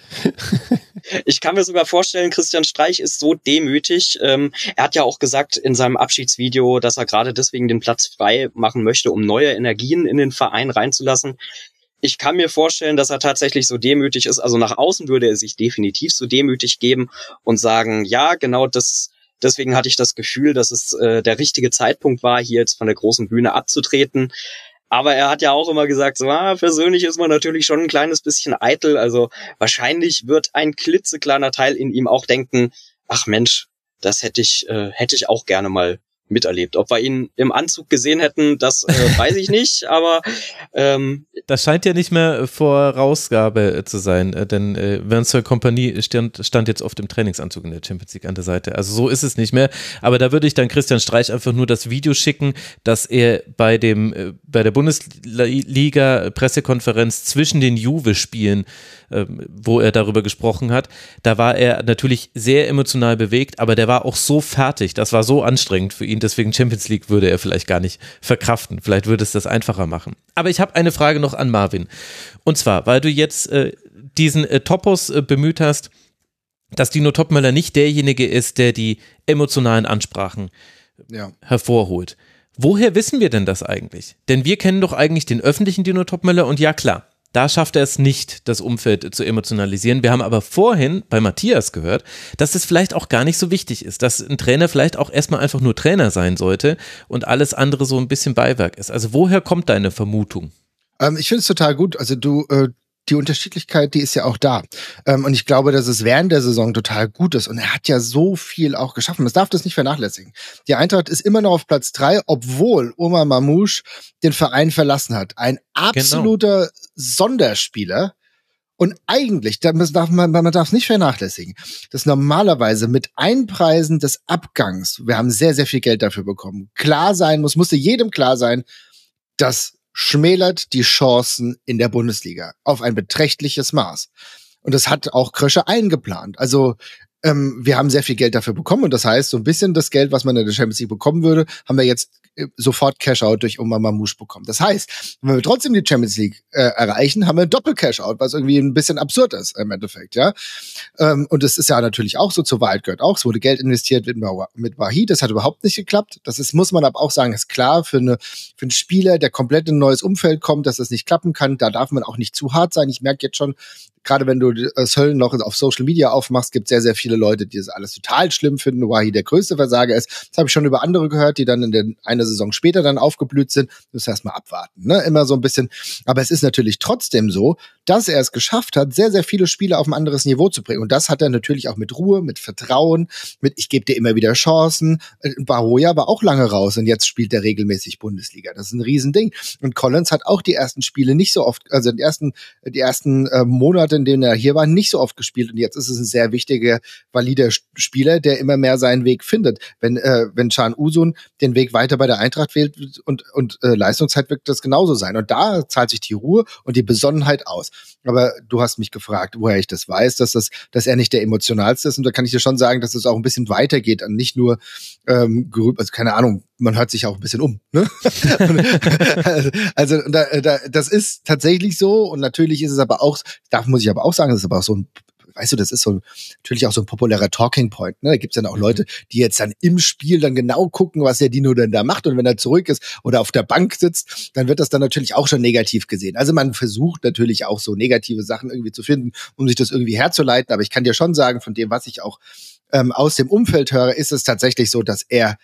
Ich kann mir sogar vorstellen, Christian Streich ist so demütig. Ähm, er hat ja auch gesagt in seinem Abschiedsvideo, dass er gerade deswegen den Platz frei machen möchte, um neue Energien in den Verein reinzulassen. Ich kann mir vorstellen, dass er tatsächlich so demütig ist. Also nach außen würde er sich definitiv so demütig geben und sagen, ja, genau das. Deswegen hatte ich das Gefühl, dass es äh, der richtige Zeitpunkt war, hier jetzt von der großen Bühne abzutreten. Aber er hat ja auch immer gesagt, so, ah, persönlich ist man natürlich schon ein kleines bisschen eitel. Also wahrscheinlich wird ein klitzekleiner Teil in ihm auch denken, ach Mensch, das hätte ich, äh, hätte ich auch gerne mal miterlebt. Ob wir ihn im Anzug gesehen hätten, das äh, weiß ich nicht, aber ähm, das scheint ja nicht mehr Vorausgabe zu sein, äh, denn äh, Vincent Kompany stand, stand jetzt oft im Trainingsanzug in der Champions League an der Seite, also so ist es nicht mehr, aber da würde ich dann Christian Streich einfach nur das Video schicken, dass er bei dem äh, bei der Bundesliga-Pressekonferenz zwischen den Juve-Spielen, äh, wo er darüber gesprochen hat, da war er natürlich sehr emotional bewegt, aber der war auch so fertig, das war so anstrengend für ihn, deswegen Champions League würde er vielleicht gar nicht verkraften. Vielleicht würde es das einfacher machen. Aber ich habe eine Frage noch an Marvin. Und zwar, weil du jetzt äh, diesen äh, Topos äh, bemüht hast, dass Dino Topmöller nicht derjenige ist, der die emotionalen Ansprachen ja. hervorholt. Woher wissen wir denn das eigentlich? Denn wir kennen doch eigentlich den öffentlichen Dino Topmöller und ja klar, da schafft er es nicht, das Umfeld zu emotionalisieren. Wir haben aber vorhin bei Matthias gehört, dass es vielleicht auch gar nicht so wichtig ist, dass ein Trainer vielleicht auch erstmal einfach nur Trainer sein sollte und alles andere so ein bisschen Beiwerk ist. Also woher kommt deine Vermutung? Ähm, ich finde es total gut. Also du, äh, die Unterschiedlichkeit, die ist ja auch da. Ähm, und ich glaube, dass es während der Saison total gut ist. Und er hat ja so viel auch geschaffen. Man darf das nicht vernachlässigen. Die Eintracht ist immer noch auf Platz drei, obwohl Omar Mamouche den Verein verlassen hat. Ein absoluter genau. Sonderspieler. Und eigentlich, das darf man, man darf es nicht vernachlässigen, dass normalerweise mit Einpreisen des Abgangs, wir haben sehr, sehr viel Geld dafür bekommen, klar sein muss, musste jedem klar sein, das schmälert die Chancen in der Bundesliga auf ein beträchtliches Maß. Und das hat auch Krösche eingeplant. Also ähm, wir haben sehr viel Geld dafür bekommen und das heißt, so ein bisschen das Geld, was man in der Champions League bekommen würde, haben wir jetzt sofort Cash-Out durch Omar Mamouche bekommen. Das heißt, wenn wir trotzdem die Champions League äh, erreichen, haben wir ein Doppel-Cash-Out, was irgendwie ein bisschen absurd ist im Endeffekt, ja. Ähm, und das ist ja natürlich auch so, zur Wahrheit gehört auch, es wurde Geld investiert mit, mit Wahid, das hat überhaupt nicht geklappt. Das ist, muss man aber auch sagen, ist klar, für, eine, für einen Spieler, der komplett in ein neues Umfeld kommt, dass das nicht klappen kann, da darf man auch nicht zu hart sein. Ich merke jetzt schon, gerade wenn du das Höllen noch auf Social Media aufmachst, gibt es sehr, sehr viele Leute, die das alles total schlimm finden, Wahid der größte Versager ist. Das habe ich schon über andere gehört, die dann in der eine Saison später dann aufgeblüht sind. Das heißt mal abwarten, ne? Immer so ein bisschen. Aber es ist natürlich trotzdem so, dass er es geschafft hat, sehr, sehr viele Spiele auf ein anderes Niveau zu bringen. Und das hat er natürlich auch mit Ruhe, mit Vertrauen, mit ich gebe dir immer wieder Chancen. Baroja war auch lange raus und jetzt spielt er regelmäßig Bundesliga. Das ist ein Riesending. Und Collins hat auch die ersten Spiele nicht so oft, also die ersten, die ersten äh, Monate, in denen er hier war, nicht so oft gespielt. Und jetzt ist es ein sehr wichtiger, valider Spieler, der immer mehr seinen Weg findet. Wenn äh, wenn Can Uzun den Weg weiter bei der Eintracht wählt und und äh, Leistungszeit, wird das genauso sein. Und da zahlt sich die Ruhe und die Besonnenheit aus. Aber du hast mich gefragt, woher ich das weiß, dass das, dass er nicht der emotionalste ist. Und da kann ich dir schon sagen, dass es auch ein bisschen weitergeht und nicht nur ähm, gerübt, also keine Ahnung, man hört sich auch ein bisschen um. Ne? Also da, da, das ist tatsächlich so und natürlich ist es aber auch, da muss ich aber auch sagen, das ist aber auch so ein, weißt du, das ist so natürlich auch so ein populärer Talking Point. Ne? Da gibt's dann auch Leute, die jetzt dann im Spiel dann genau gucken, was der Dino denn da macht. Und wenn er zurück ist oder auf der Bank sitzt, dann wird das dann natürlich auch schon negativ gesehen. Also man versucht natürlich auch so negative Sachen irgendwie zu finden, um sich das irgendwie herzuleiten. Aber ich kann dir schon sagen, von dem, was ich auch ähm, aus dem Umfeld höre, ist es tatsächlich so, dass er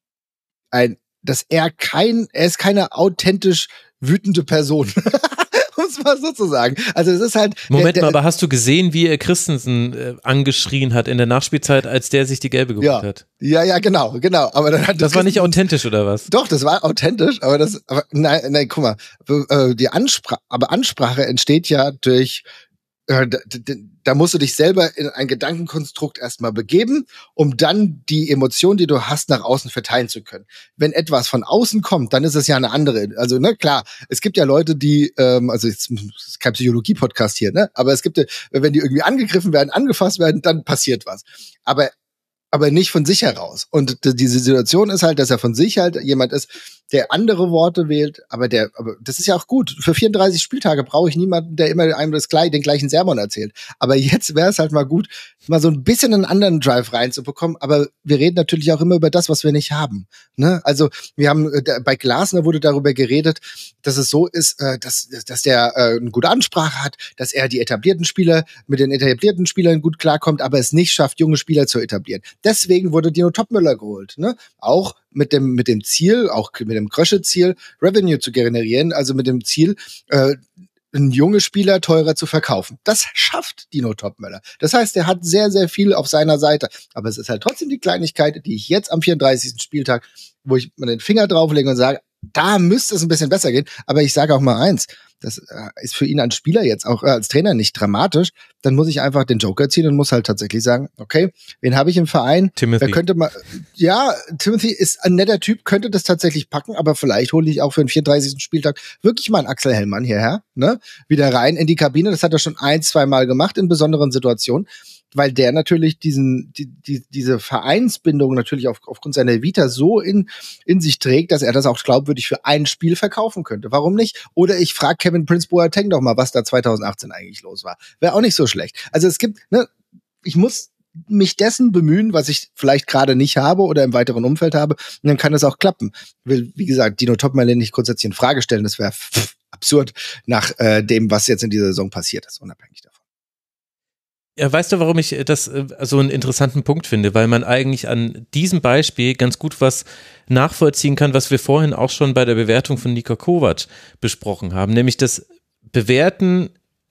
ein, dass er kein, er ist keine authentisch wütende Person. Um es mal so zu sagen. Also es ist halt. Moment der, der, mal, aber hast du gesehen, wie er Christensen äh, angeschrien hat in der Nachspielzeit, als der sich die Gelbe geholt ja, hat? Ja, ja, genau, genau. Aber dann hat das war nicht authentisch oder was? Doch, das war authentisch, aber das, aber nein, nein, guck mal, die Ansprache, aber Ansprache entsteht ja durch. Da, da, da musst du dich selber in ein Gedankenkonstrukt erstmal begeben, um dann die Emotion, die du hast, nach außen verteilen zu können. Wenn etwas von außen kommt, dann ist es ja eine andere. Also, ne, klar, es gibt ja Leute, die, ähm, also jetzt ist kein Psychologie-Podcast hier, ne, aber es gibt, wenn die irgendwie angegriffen werden, angefasst werden, dann passiert was. Aber aber nicht von sich heraus. Und diese Situation ist halt, dass er von sich halt jemand ist, der andere Worte wählt, aber der, aber das ist ja auch gut. Für vierunddreißig Spieltage brauche ich niemanden, der immer einem das gleich, den gleichen Sermon erzählt. Aber jetzt wäre es halt mal gut, mal so ein bisschen einen anderen Drive reinzubekommen. Aber wir reden natürlich auch immer über das, was wir nicht haben. Ne? Also wir haben bei Glasner wurde darüber geredet, dass es so ist, dass dass der eine gute Ansprache hat, dass er die etablierten Spieler mit den etablierten Spielern gut klarkommt, aber es nicht schafft, junge Spieler zu etablieren. Deswegen wurde Dino Topmöller geholt, ne? Auch mit dem mit dem Ziel, auch mit dem Krösche-Ziel, Revenue zu generieren, also mit dem Ziel, äh, einen junge Spieler teurer zu verkaufen. Das schafft Dino Topmöller. Das heißt, er hat sehr, sehr viel auf seiner Seite. Aber es ist halt trotzdem die Kleinigkeit, die ich jetzt am vierunddreißigsten Spieltag, wo ich mir den Finger drauflege und sage, da müsste es ein bisschen besser gehen. Aber ich sage auch mal eins, das ist für ihn als Spieler jetzt auch äh, als Trainer nicht dramatisch. Dann muss ich einfach den Joker ziehen und muss halt tatsächlich sagen, okay, wen habe ich im Verein? Timothy. Wer könnte mal, ja, Timothy ist ein netter Typ, könnte das tatsächlich packen, aber vielleicht hole ich auch für den vierunddreißigsten Spieltag wirklich mal einen Axel Hellmann hierher, ne? Wieder rein in die Kabine. Das hat er schon ein, zwei Mal gemacht in besonderen Situationen, weil der natürlich diesen, die, die, diese Vereinsbindung natürlich auf, aufgrund seiner Vita so in, in sich trägt, dass er das auch glaubwürdig für ein Spiel verkaufen könnte. Warum nicht? Oder ich frage Kevin Prince Boateng doch mal, was da zweitausendachtzehn eigentlich los war. Wäre auch nicht so schlecht. Also es gibt, ne, ich muss mich dessen bemühen, was ich vielleicht gerade nicht habe oder im weiteren Umfeld habe, und dann kann es auch klappen. Will, wie gesagt, Dino Topmöller nicht grundsätzlich in Frage stellen, das wäre absurd nach äh, dem, was jetzt in dieser Saison passiert ist, unabhängig davon. Ja, weißt du, warum ich das äh, so einen interessanten Punkt finde? Weil man eigentlich an diesem Beispiel ganz gut was nachvollziehen kann, was wir vorhin auch schon bei der Bewertung von Niko Kovac besprochen haben, nämlich das Bewerten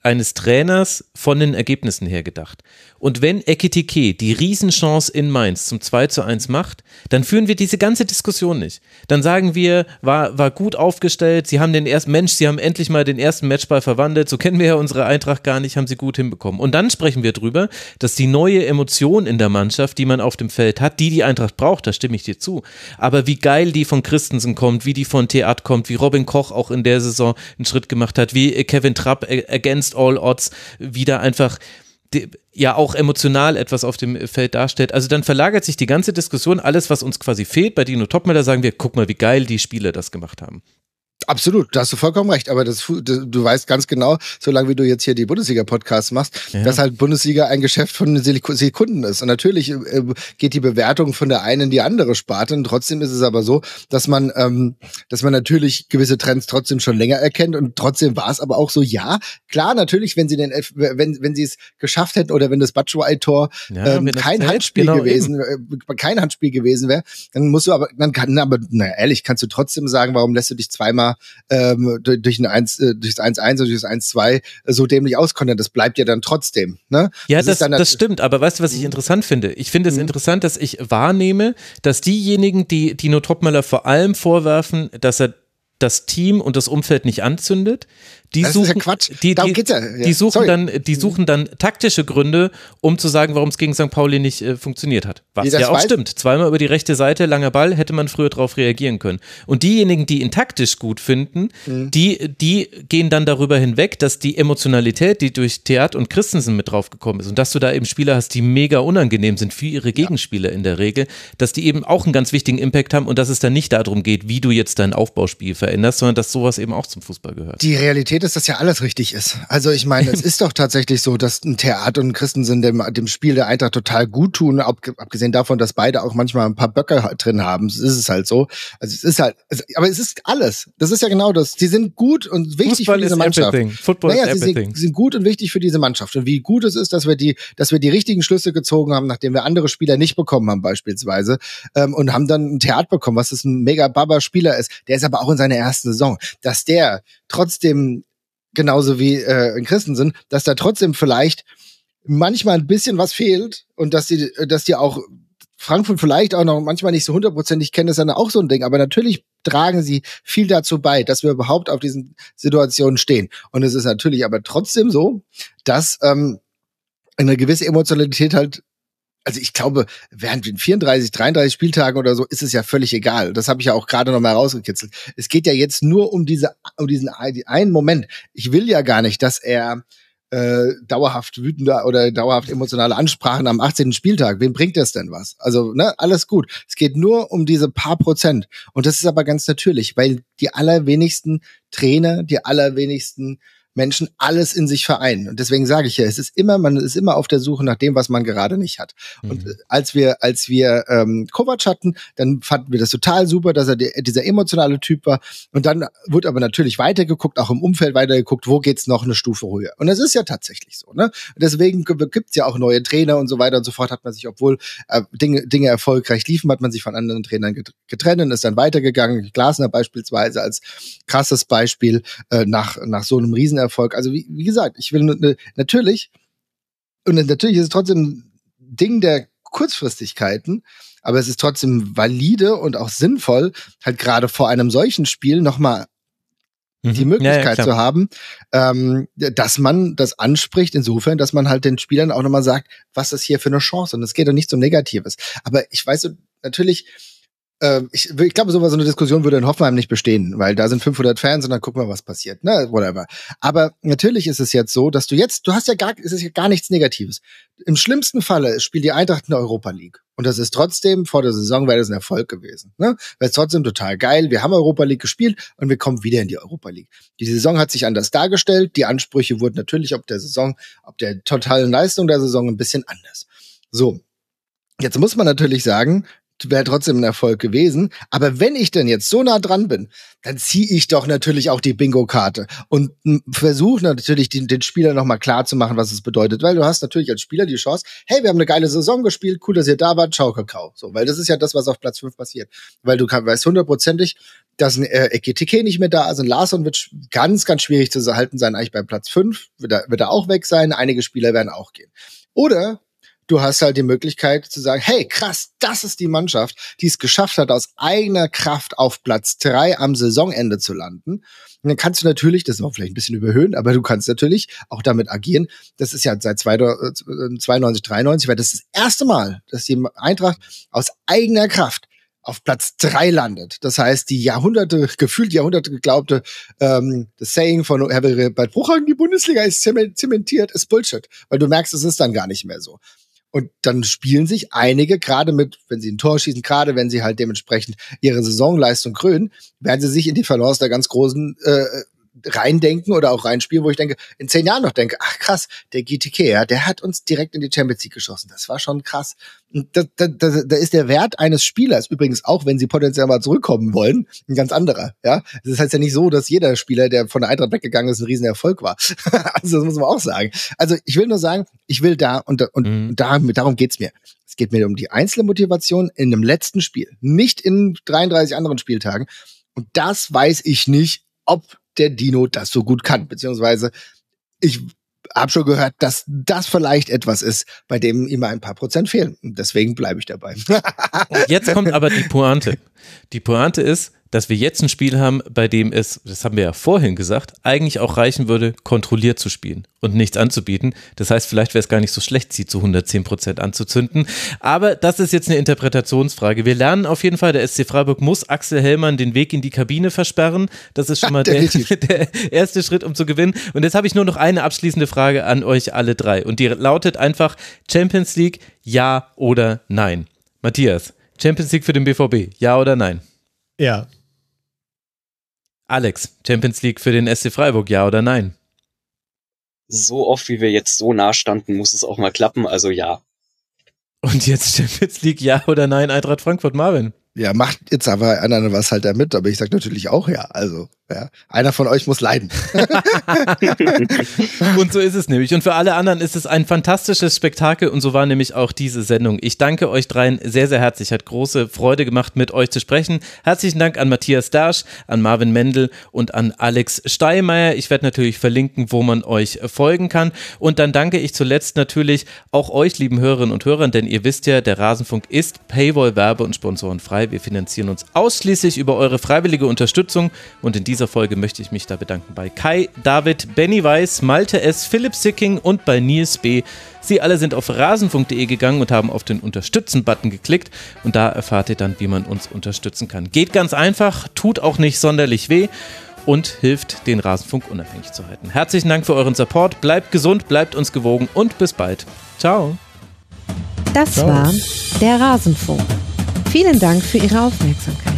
eines Trainers von den Ergebnissen her gedacht. Und wenn Ekitike die Riesenchance in Mainz zum zwei zu eins macht, dann führen wir diese ganze Diskussion nicht. Dann sagen wir, war, war gut aufgestellt, sie haben den ersten, Mensch, sie haben endlich mal den ersten Matchball verwandelt, so kennen wir ja unsere Eintracht gar nicht, haben sie gut hinbekommen. Und dann sprechen wir drüber, dass die neue Emotion in der Mannschaft, die man auf dem Feld hat, die die Eintracht braucht, da stimme ich dir zu. Aber wie geil die von Christensen kommt, wie die von Theat kommt, wie Robin Koch auch in der Saison einen Schritt gemacht hat, wie Kevin Trapp against all odds wieder einfach die, ja auch emotional etwas auf dem Feld darstellt. Also dann verlagert sich die ganze Diskussion, alles, was uns quasi fehlt. Bei Dino Topmöller sagen wir, guck mal, wie geil die Spieler das gemacht haben. Absolut, da hast du vollkommen recht, aber das, du weißt ganz genau, solange wie du jetzt hier die Bundesliga-Podcasts machst, ja. dass halt Bundesliga ein Geschäft von Sekunden ist. Und natürlich äh, geht die Bewertung von der einen in die andere Sparte. Und trotzdem ist es aber so, dass man, ähm, dass man natürlich gewisse Trends trotzdem schon länger erkennt. Und trotzdem war es aber auch so, ja, klar, natürlich, wenn sie den, wenn wenn sie es geschafft hätten oder wenn das Batshuayi-Tor ja, ähm, kein Fällt, Handspiel genau gewesen, äh, kein Handspiel gewesen wäre, dann musst du aber, dann kann, aber na ehrlich, kannst du trotzdem sagen, warum lässt du dich zweimal Ähm, durch ein eins, äh, durch das eins eins oder durch das eins zwei äh, so dämlich auskontern, das bleibt ja dann trotzdem. Ne? Ja, das, das, dann das stimmt, aber weißt du, was ich interessant finde? Ich finde es mhm. interessant, dass ich wahrnehme, dass diejenigen, die Dino Topmöller vor allem vorwerfen, dass er das Team und das Umfeld nicht anzündet, die das suchen, ist ja Quatsch. Die, Darum die, geht's ja. Ja. die suchen Sorry. dann, die suchen dann taktische Gründe, um zu sagen, warum es gegen Sankt Pauli nicht äh, funktioniert hat. Was ja auch weiß. Stimmt. Zweimal über die rechte Seite, langer Ball, hätte man früher drauf reagieren können. Und diejenigen, die ihn taktisch gut finden, mhm. die, die gehen dann darüber hinweg, dass die Emotionalität, die durch Theat und Christensen mit draufgekommen ist und dass du da eben Spieler hast, die mega unangenehm sind für ihre Gegenspieler ja. in der Regel, dass die eben auch einen ganz wichtigen Impact haben und dass es dann nicht darum geht, wie du jetzt dein Aufbauspiel veränderst, sondern dass sowas eben auch zum Fußball gehört. Die Realität ist, dass ja alles richtig ist. Also ich meine, es ist doch tatsächlich so, dass ein Theat und ein Christensen dem, dem Spiel der Eintracht total gut tun, abgesehen davon, dass beide auch manchmal ein paar Böcke drin haben. Es ist es halt so. Also es ist halt, aber es ist alles. Das ist ja genau das. Die sind gut und wichtig Fußball für diese Mannschaft. Everything. Football naja, is sie everything. sind, sind gut und wichtig für diese Mannschaft. Und wie gut es ist, dass wir die, dass wir die richtigen Schlüsse gezogen haben, nachdem wir andere Spieler nicht bekommen haben beispielsweise, ähm, und haben dann ein Theat bekommen, was ist ein mega Baba-Spieler ist. Der ist aber auch in seiner ersten Saison. Dass der trotzdem genauso wie äh, in Christensen, dass da trotzdem vielleicht manchmal ein bisschen was fehlt und dass die, dass die auch Frankfurt vielleicht auch noch manchmal nicht so hundertprozentig kennen, ist dann auch so ein Ding. Aber natürlich tragen sie viel dazu bei, dass wir überhaupt auf diesen Situationen stehen. Und es ist natürlich aber trotzdem so, dass ähm, eine gewisse Emotionalität halt, also ich glaube, während den vierunddreißig, dreiunddreißig Spieltagen oder so ist es ja völlig egal. Das habe ich ja auch gerade noch mal rausgekitzelt. Es geht ja jetzt nur um diese, um diesen einen Moment. Ich will ja gar nicht, dass er äh, dauerhaft wütende oder dauerhaft emotionale Ansprachen am achtzehnten Spieltag. Wem bringt das denn was? Also, ne, alles gut. Es geht nur um diese paar Prozent. Und das ist aber ganz natürlich, weil die allerwenigsten Trainer, die allerwenigsten Menschen alles in sich vereinen. Und deswegen sage ich ja, es ist immer, man ist immer auf der Suche nach dem, was man gerade nicht hat. Mhm. Und als wir, als wir ähm, Kovac hatten, dann fanden wir das total super, dass er die, dieser emotionale Typ war. Und dann wurde aber natürlich weitergeguckt, auch im Umfeld weitergeguckt, wo geht's noch eine Stufe höher. Und das ist ja tatsächlich so, ne? Und deswegen gibt's ja auch neue Trainer und so weiter und so fort. Hat man sich, obwohl äh, Dinge, Dinge erfolgreich liefen, hat man sich von anderen Trainern getrennt und ist dann weitergegangen. Glasner beispielsweise als krasses Beispiel äh, nach nach so einem Riesenerfolg. Also wie, wie gesagt, ich will ne, natürlich, und natürlich ist es trotzdem ein Ding der Kurzfristigkeiten, aber es ist trotzdem valide und auch sinnvoll, halt gerade vor einem solchen Spiel nochmal mhm. die Möglichkeit ja, ja, zu haben, ähm, dass man das anspricht, insofern, dass man halt den Spielern auch nochmal sagt, was ist hier für eine Chance, und es geht doch nicht um Negatives. Aber ich weiß so, natürlich, Ich, ich glaube, so eine Diskussion würde in Hoffenheim nicht bestehen, weil da sind fünfhundert Fans und dann gucken wir, was passiert, ne, whatever. Aber natürlich ist es jetzt so, dass du jetzt, du hast ja gar, es ist ja gar nichts Negatives. Im schlimmsten Falle spielt die Eintracht in der Europa League. Und das ist trotzdem, vor der Saison wäre das ein Erfolg gewesen, ne? Wäre es trotzdem total geil. Wir haben Europa League gespielt und wir kommen wieder in die Europa League. Die Saison hat sich anders dargestellt. Die Ansprüche wurden natürlich ob der Saison, ob der totalen Leistung der Saison ein bisschen anders. So. Jetzt muss man natürlich sagen, wäre trotzdem ein Erfolg gewesen. Aber wenn ich denn jetzt so nah dran bin, dann ziehe ich doch natürlich auch die Bingo-Karte und versuche natürlich den, den Spieler nochmal klar zu machen, was es bedeutet. Weil du hast natürlich als Spieler die Chance, hey, wir haben eine geile Saison gespielt, cool, dass ihr da wart, ciao, Kakao. So, weil das ist ja das, was auf Platz fünf passiert. Weil du kann, weißt hundertprozentig, dass ein äh, Ekitike nicht mehr da ist. Ein Larsson wird ganz, ganz schwierig zu halten sein. Eigentlich bei Platz fünf wird er, wird er auch weg sein. Einige Spieler werden auch gehen. Oder du hast halt die Möglichkeit zu sagen, hey, krass, das ist die Mannschaft, die es geschafft hat, aus eigener Kraft auf Platz drei am Saisonende zu landen. Und dann kannst du natürlich, das ist auch vielleicht ein bisschen überhöhen, aber du kannst natürlich auch damit agieren. Das ist ja seit zweiundneunzig, dreiundneunzig, weil das ist das erste Mal, dass die Eintracht aus eigener Kraft auf Platz drei landet. Das heißt, die Jahrhunderte, gefühlt Jahrhunderte geglaubte, ähm, das Saying von Herbert Bruchhagen, die Bundesliga ist zementiert, ist Bullshit. Weil du merkst, es ist dann gar nicht mehr so. Und dann spielen sich einige, gerade mit, wenn sie ein Tor schießen, gerade wenn sie halt dementsprechend ihre Saisonleistung krönen, werden sie sich in die Balance der ganz großen äh, reindenken oder auch reinspielen, wo ich denke, in zehn Jahren noch denke, ach krass, der G T K, ja, der hat uns direkt in die Champions League geschossen. Das war schon krass. Und da, da, da, da ist der Wert eines Spielers übrigens auch, wenn sie potenziell mal zurückkommen wollen, ein ganz anderer. Ja, das heißt ja nicht so, dass jeder Spieler, der von der Eintracht weggegangen ist, ein Riesenerfolg war. Also das muss man auch sagen. Also ich will nur sagen, ich will da und und mhm. da, darum geht's mir. Es geht mir um die einzelne Motivation in einem letzten Spiel, nicht in dreiunddreißig anderen Spieltagen. Und das weiß ich nicht, ob der Dino das so gut kann, beziehungsweise ich habe schon gehört, dass das vielleicht etwas ist, bei dem ihm ein paar Prozent fehlen. Und deswegen bleibe ich dabei. Jetzt kommt aber die Pointe. Die Pointe ist, dass wir jetzt ein Spiel haben, bei dem es, das haben wir ja vorhin gesagt, eigentlich auch reichen würde, kontrolliert zu spielen und nichts anzubieten. Das heißt, vielleicht wäre es gar nicht so schlecht, sie zu hundertzehn Prozent anzuzünden. Aber das ist jetzt eine Interpretationsfrage. Wir lernen auf jeden Fall, der S C Freiburg muss Axel Hellmann den Weg in die Kabine versperren. Das ist schon mal der, der erste Schritt, um zu gewinnen. Und jetzt habe ich nur noch eine abschließende Frage an euch alle drei. Und die lautet einfach, Champions League, ja oder nein? Matthias, Champions League für den B V B, ja oder nein? Ja. Alex, Champions League für den S C Freiburg, ja oder nein? So oft, wie wir jetzt so nah standen, muss es auch mal klappen, also ja. Und jetzt Champions League, ja oder nein, Eintracht Frankfurt, Marvin? Ja, macht jetzt aber einer was halt damit, aber ich sag natürlich auch ja. Also, ja, einer von euch muss leiden. Und so ist es nämlich. Und für alle anderen ist es ein fantastisches Spektakel und so war nämlich auch diese Sendung. Ich danke euch dreien sehr, sehr herzlich. Hat große Freude gemacht, mit euch zu sprechen. Herzlichen Dank an Matthias Darsch, an Marvin Mendel und an Alex Steinmeier. Ich werde natürlich verlinken, wo man euch folgen kann. Und dann danke ich zuletzt natürlich auch euch, lieben Hörerinnen und Hörern, denn ihr wisst ja, der Rasenfunk ist Paywall, Werbe- und Sponsorenfrei. Wir finanzieren uns ausschließlich über eure freiwillige Unterstützung und in dieser Folge möchte ich mich da bedanken bei Kai, David, Benny Weiß, Malte S., Philipp Sicking und bei Nils B. Sie alle sind auf rasenfunk punkt de gegangen und haben auf den Unterstützen-Button geklickt und da erfahrt ihr dann, wie man uns unterstützen kann. Geht ganz einfach, tut auch nicht sonderlich weh und hilft, den Rasenfunk unabhängig zu halten. Herzlichen Dank für euren Support, bleibt gesund, bleibt uns gewogen und bis bald. Ciao. Das Ciao. war der Rasenfunk. Vielen Dank für Ihre Aufmerksamkeit.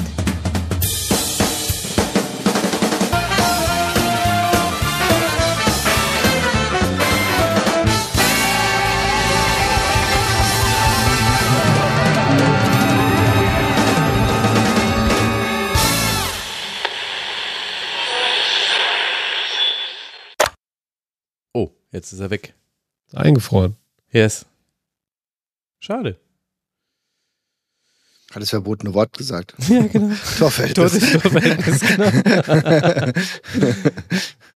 Oh, jetzt ist er weg. Eingefroren. Yes. Schade. Hat das verbotene Wort gesagt. Ja, genau. Torverhältnis. Torverhältnis, genau.